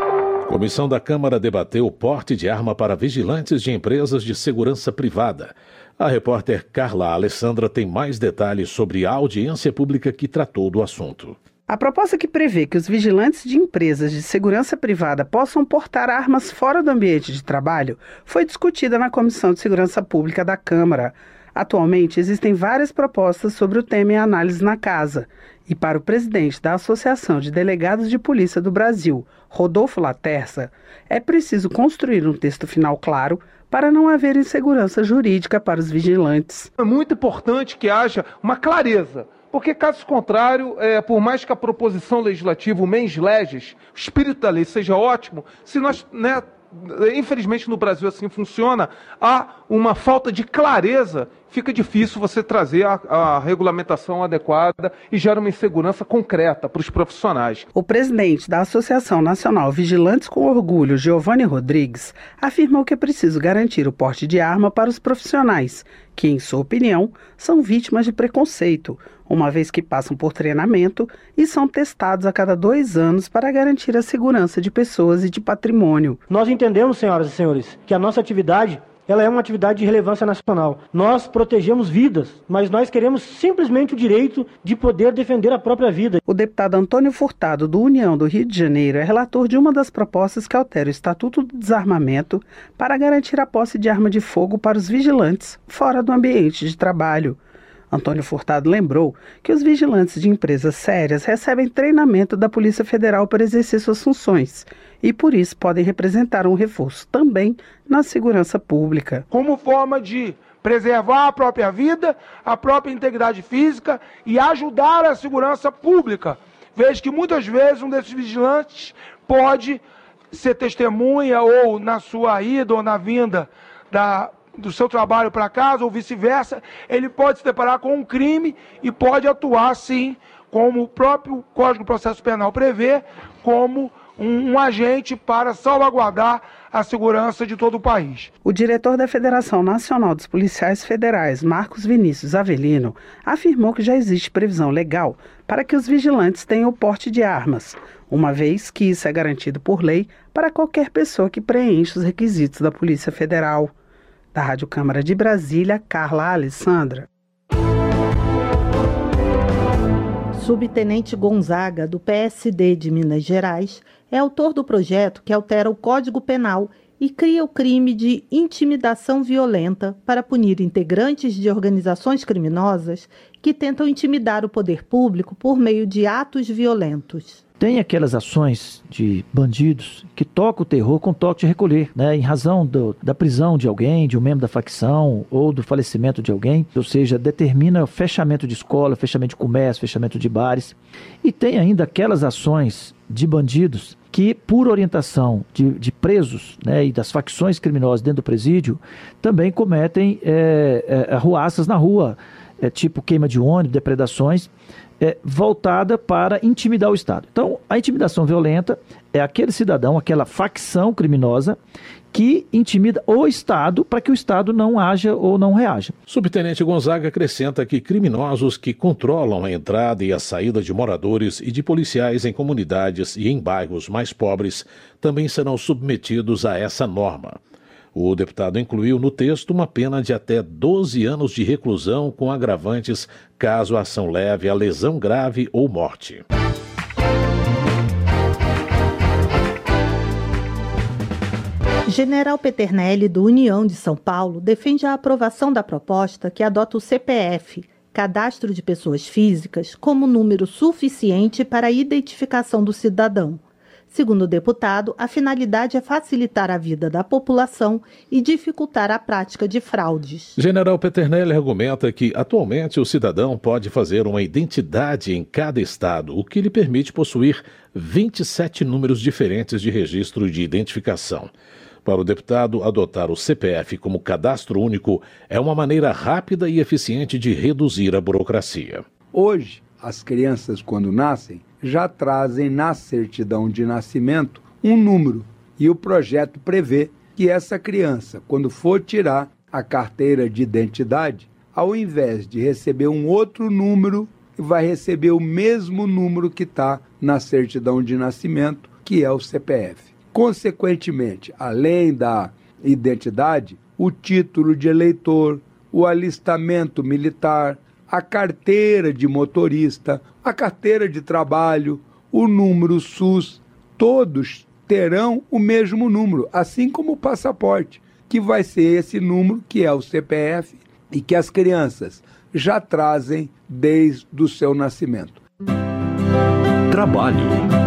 Comissão da Câmara debateu o porte de arma para vigilantes de empresas de segurança privada. A repórter Carla Alessandra tem mais detalhes sobre a audiência pública que tratou do assunto. A proposta que prevê que os vigilantes de empresas de segurança privada possam portar armas fora do ambiente de trabalho foi discutida na Comissão de Segurança Pública da Câmara. Atualmente, existem várias propostas sobre o tema em análise na Casa. E para o presidente da Associação de Delegados de Polícia do Brasil, Rodolfo Laterça, é preciso construir um texto final claro para não haver insegurança jurídica para os vigilantes. É muito importante que haja uma clareza, porque caso contrário, por mais que a proposição legislativa, o mens legis, o espírito da lei seja ótimo, se nós, infelizmente no Brasil assim funciona, há uma falta de clareza, fica difícil você trazer a regulamentação adequada e gera uma insegurança concreta para os profissionais. O presidente da Associação Nacional Vigilantes com Orgulho, Giovanni Rodrigues, afirmou que é preciso garantir o porte de arma para os profissionais, que, em sua opinião, são vítimas de preconceito, uma vez que passam por treinamento e são testados a cada 2 anos para garantir a segurança de pessoas e de patrimônio. Nós entendemos, senhoras e senhores, que a nossa atividade ela é uma atividade de relevância nacional. Nós protegemos vidas, mas nós queremos simplesmente o direito de poder defender a própria vida. O deputado Antônio Furtado, do União do Rio de Janeiro, é relator de uma das propostas que altera o Estatuto do Desarmamento para garantir a posse de arma de fogo para os vigilantes fora do ambiente de trabalho. Antônio Furtado lembrou que os vigilantes de empresas sérias recebem treinamento da Polícia Federal para exercer suas funções e, por isso, podem representar um reforço também na segurança pública. Como forma de preservar a própria vida, a própria integridade física e ajudar a segurança pública. Vejo que muitas vezes um desses vigilantes pode ser testemunha ou na sua ida ou na vinda do seu trabalho para casa ou vice-versa, ele pode se deparar com um crime e pode atuar, sim, como o próprio Código de Processo Penal prevê, como um agente para salvaguardar a segurança de todo o país. O diretor da Federação Nacional dos Policiais Federais, Marcos Vinícius Avelino, afirmou que já existe previsão legal para que os vigilantes tenham o porte de armas, uma vez que isso é garantido por lei para qualquer pessoa que preencha os requisitos da Polícia Federal. Da Rádio Câmara de Brasília, Carla Alessandra. Subtenente Gonzaga, do PSD de Minas Gerais, é autor do projeto que altera o Código Penal e cria o crime de intimidação violenta para punir integrantes de organizações criminosas que tentam intimidar o poder público por meio de atos violentos. Tem aquelas ações de bandidos que tocam o terror com toque de recolher, em razão da prisão de alguém, de um membro da facção ou do falecimento de alguém, ou seja, determina o fechamento de escola, fechamento de comércio, fechamento de bares. E tem ainda aquelas ações de bandidos que, por orientação de presos e das facções criminosas dentro do presídio, também cometem arruaças na rua, tipo queima de ônibus, depredações, voltada para intimidar o Estado. Então, a intimidação violenta é aquele cidadão, aquela facção criminosa que intimida o Estado para que o Estado não haja ou não reaja. Subtenente Gonzaga acrescenta que criminosos que controlam a entrada e a saída de moradores e de policiais em comunidades e em bairros mais pobres também serão submetidos a essa norma. O deputado incluiu no texto uma pena de até 12 anos de reclusão com agravantes caso a ação leve a lesão grave ou morte. General Peternelli, do União de São Paulo, defende a aprovação da proposta que adota o CPF, Cadastro de Pessoas Físicas, como número suficiente para a identificação do cidadão. Segundo o deputado, a finalidade é facilitar a vida da população e dificultar a prática de fraudes. General Peternelli argumenta que, atualmente, o cidadão pode fazer uma identidade em cada estado, o que lhe permite possuir 27 números diferentes de registro de identificação. Para o deputado, adotar o CPF como cadastro único é uma maneira rápida e eficiente de reduzir a burocracia. Hoje, as crianças, quando nascem, já trazem na certidão de nascimento um número. E o projeto prevê que essa criança, quando for tirar a carteira de identidade, ao invés de receber um outro número, vai receber o mesmo número que está na certidão de nascimento, que é o CPF. consequentemente, além da identidade, o título de eleitor, o alistamento militar, a carteira de motorista, a carteira de trabalho, o número SUS, todos terão o mesmo número, assim como o passaporte, que vai ser esse número que é o CPF e que as crianças já trazem desde o seu nascimento. Trabalho.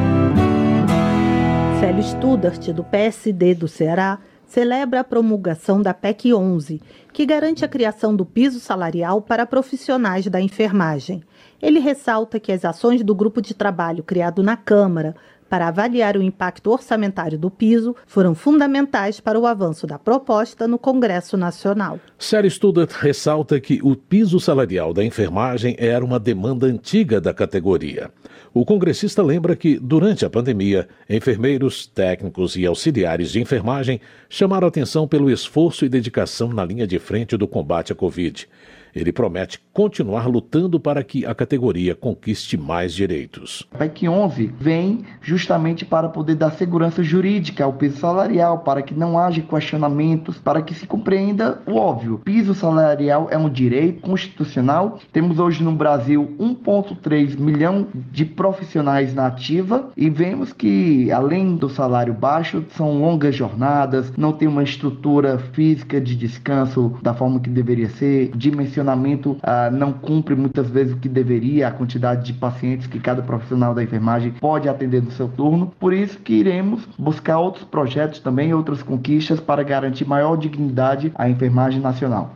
Célio Studart, do PSD do Ceará, celebra a promulgação da PEC 11, que garante a criação do piso salarial para profissionais da enfermagem. Ele ressalta que as ações do grupo de trabalho criado na Câmara para avaliar o impacto orçamentário do piso foram fundamentais para o avanço da proposta no Congresso Nacional. Célio Studart ressalta que o piso salarial da enfermagem era uma demanda antiga da categoria. O congressista lembra que, durante a pandemia, enfermeiros, técnicos e auxiliares de enfermagem chamaram atenção pelo esforço e dedicação na linha de frente do combate à Covid. Ele promete continuar lutando para que a categoria conquiste mais direitos. A PEC 11 vem justamente para poder dar segurança jurídica ao piso salarial, para que não haja questionamentos, para que se compreenda o óbvio. O piso salarial é um direito constitucional. Temos hoje no Brasil 1,3 milhão de profissionais na ativa e vemos que, além do salário baixo, são longas jornadas, não tem uma estrutura física de descanso da forma que deveria ser, dimensionamento não cumpre muitas vezes o que deveria, a quantidade de pacientes que cada profissional da enfermagem pode atender no seu turno. Por isso que iremos buscar outros projetos também, outras conquistas para garantir maior dignidade à enfermagem nacional.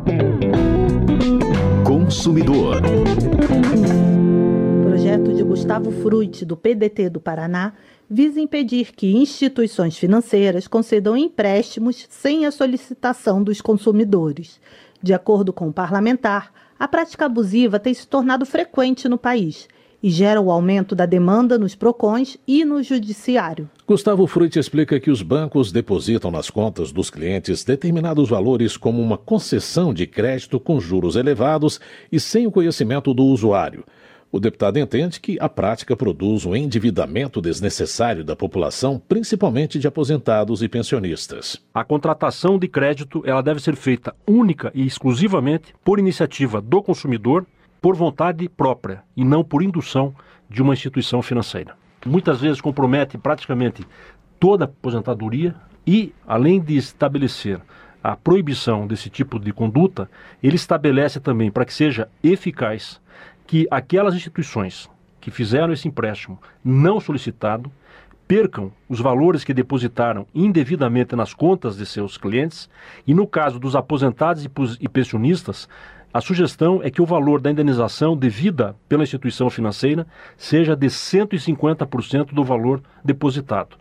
Consumidor. O projeto de Gustavo Frutti, do PDT do Paraná, visa impedir que instituições financeiras concedam empréstimos sem a solicitação dos consumidores. De acordo com o parlamentar, a prática abusiva tem se tornado frequente no país e gera o aumento da demanda nos PROCONs e no judiciário. Gustavo Frutti explica que os bancos depositam nas contas dos clientes determinados valores como uma concessão de crédito com juros elevados e sem o conhecimento do usuário. O deputado entende que a prática produz um endividamento desnecessário da população, principalmente de aposentados e pensionistas. A contratação de crédito ela deve ser feita única e exclusivamente por iniciativa do consumidor, por vontade própria e não por indução de uma instituição financeira. Muitas vezes compromete praticamente toda a aposentadoria e, além de estabelecer a proibição desse tipo de conduta, ele estabelece também, para que seja eficaz, que aquelas instituições que fizeram esse empréstimo não solicitado percam os valores que depositaram indevidamente nas contas de seus clientes e, no caso dos aposentados e pensionistas, a sugestão é que o valor da indenização devida pela instituição financeira seja de 150% do valor depositado.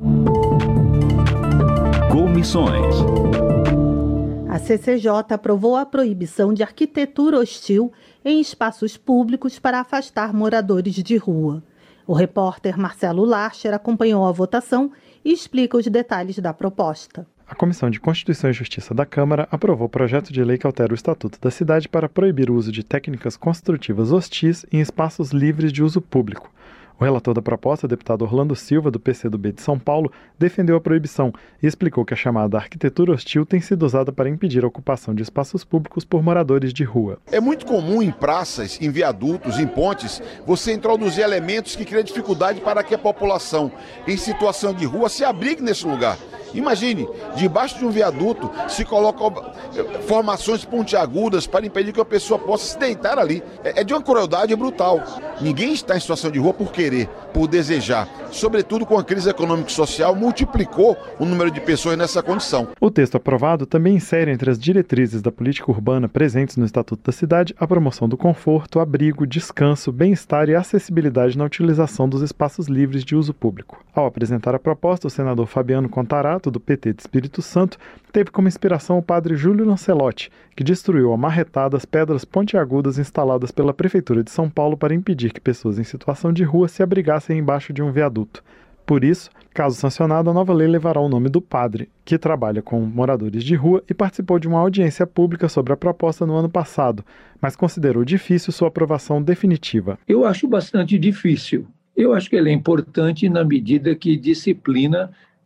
Comissões. A CCJ aprovou a proibição de arquitetura hostil em espaços públicos para afastar moradores de rua. O repórter Marcelo Larcher acompanhou a votação e explica os detalhes da proposta. A Comissão de Constituição e Justiça da Câmara aprovou o projeto de lei que altera o Estatuto da Cidade para proibir o uso de técnicas construtivas hostis em espaços livres de uso público. O relator da proposta, o deputado Orlando Silva, do PCdoB de São Paulo, defendeu a proibição e explicou que a chamada arquitetura hostil tem sido usada para impedir a ocupação de espaços públicos por moradores de rua. É muito comum em praças, em viadutos, em pontes, você introduzir elementos que criam dificuldade para que a população em situação de rua se abrigue nesse lugar. Imagine, debaixo de um viaduto se colocam formações pontiagudas para impedir que a pessoa possa se deitar ali. É de uma crueldade brutal. Ninguém está em situação de rua por querer, por desejar. Sobretudo com a crise econômica e social, multiplicou o número de pessoas nessa condição. O texto aprovado também insere entre as diretrizes da política urbana presentes no Estatuto da Cidade a promoção do conforto, abrigo, descanso, bem-estar e acessibilidade na utilização dos espaços livres de uso público. Ao apresentar a proposta, o senador Fabiano Contarato, do PT de Espírito Santo, teve como inspiração o padre Júlio Lancelotti, que destruiu a marretadas pedras pontiagudas instaladas pela Prefeitura de São Paulo para impedir que pessoas em situação de rua se abrigassem embaixo de um viaduto. Por isso, caso sancionada, a nova lei levará o nome do padre, que trabalha com moradores de rua e participou de uma audiência pública sobre a proposta no ano passado, mas considerou difícil sua aprovação definitiva. Eu acho bastante difícil. Eu acho que ela é importante na medida que disciplina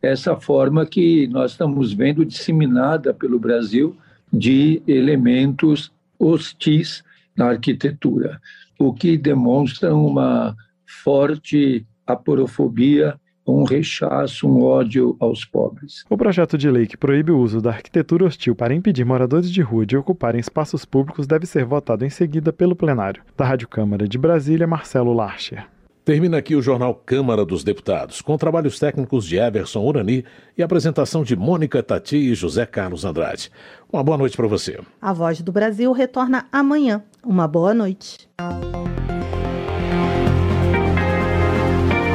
essa forma que nós estamos vendo disseminada pelo Brasil de elementos hostis na arquitetura, o que demonstra uma forte aporofobia, um rechaço, um ódio aos pobres. O projeto de lei que proíbe o uso da arquitetura hostil para impedir moradores de rua de ocuparem espaços públicos deve ser votado em seguida pelo plenário. Da Rádio Câmara de Brasília, Marcelo Larcher. Termina aqui o Jornal Câmara dos Deputados, com trabalhos técnicos de Everson Urani e apresentação de Mônica Tati e José Carlos Andrade. Uma boa noite para você. A Voz do Brasil retorna amanhã. Uma boa noite.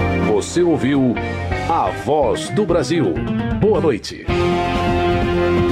Você ouviu A Voz do Brasil. Boa noite.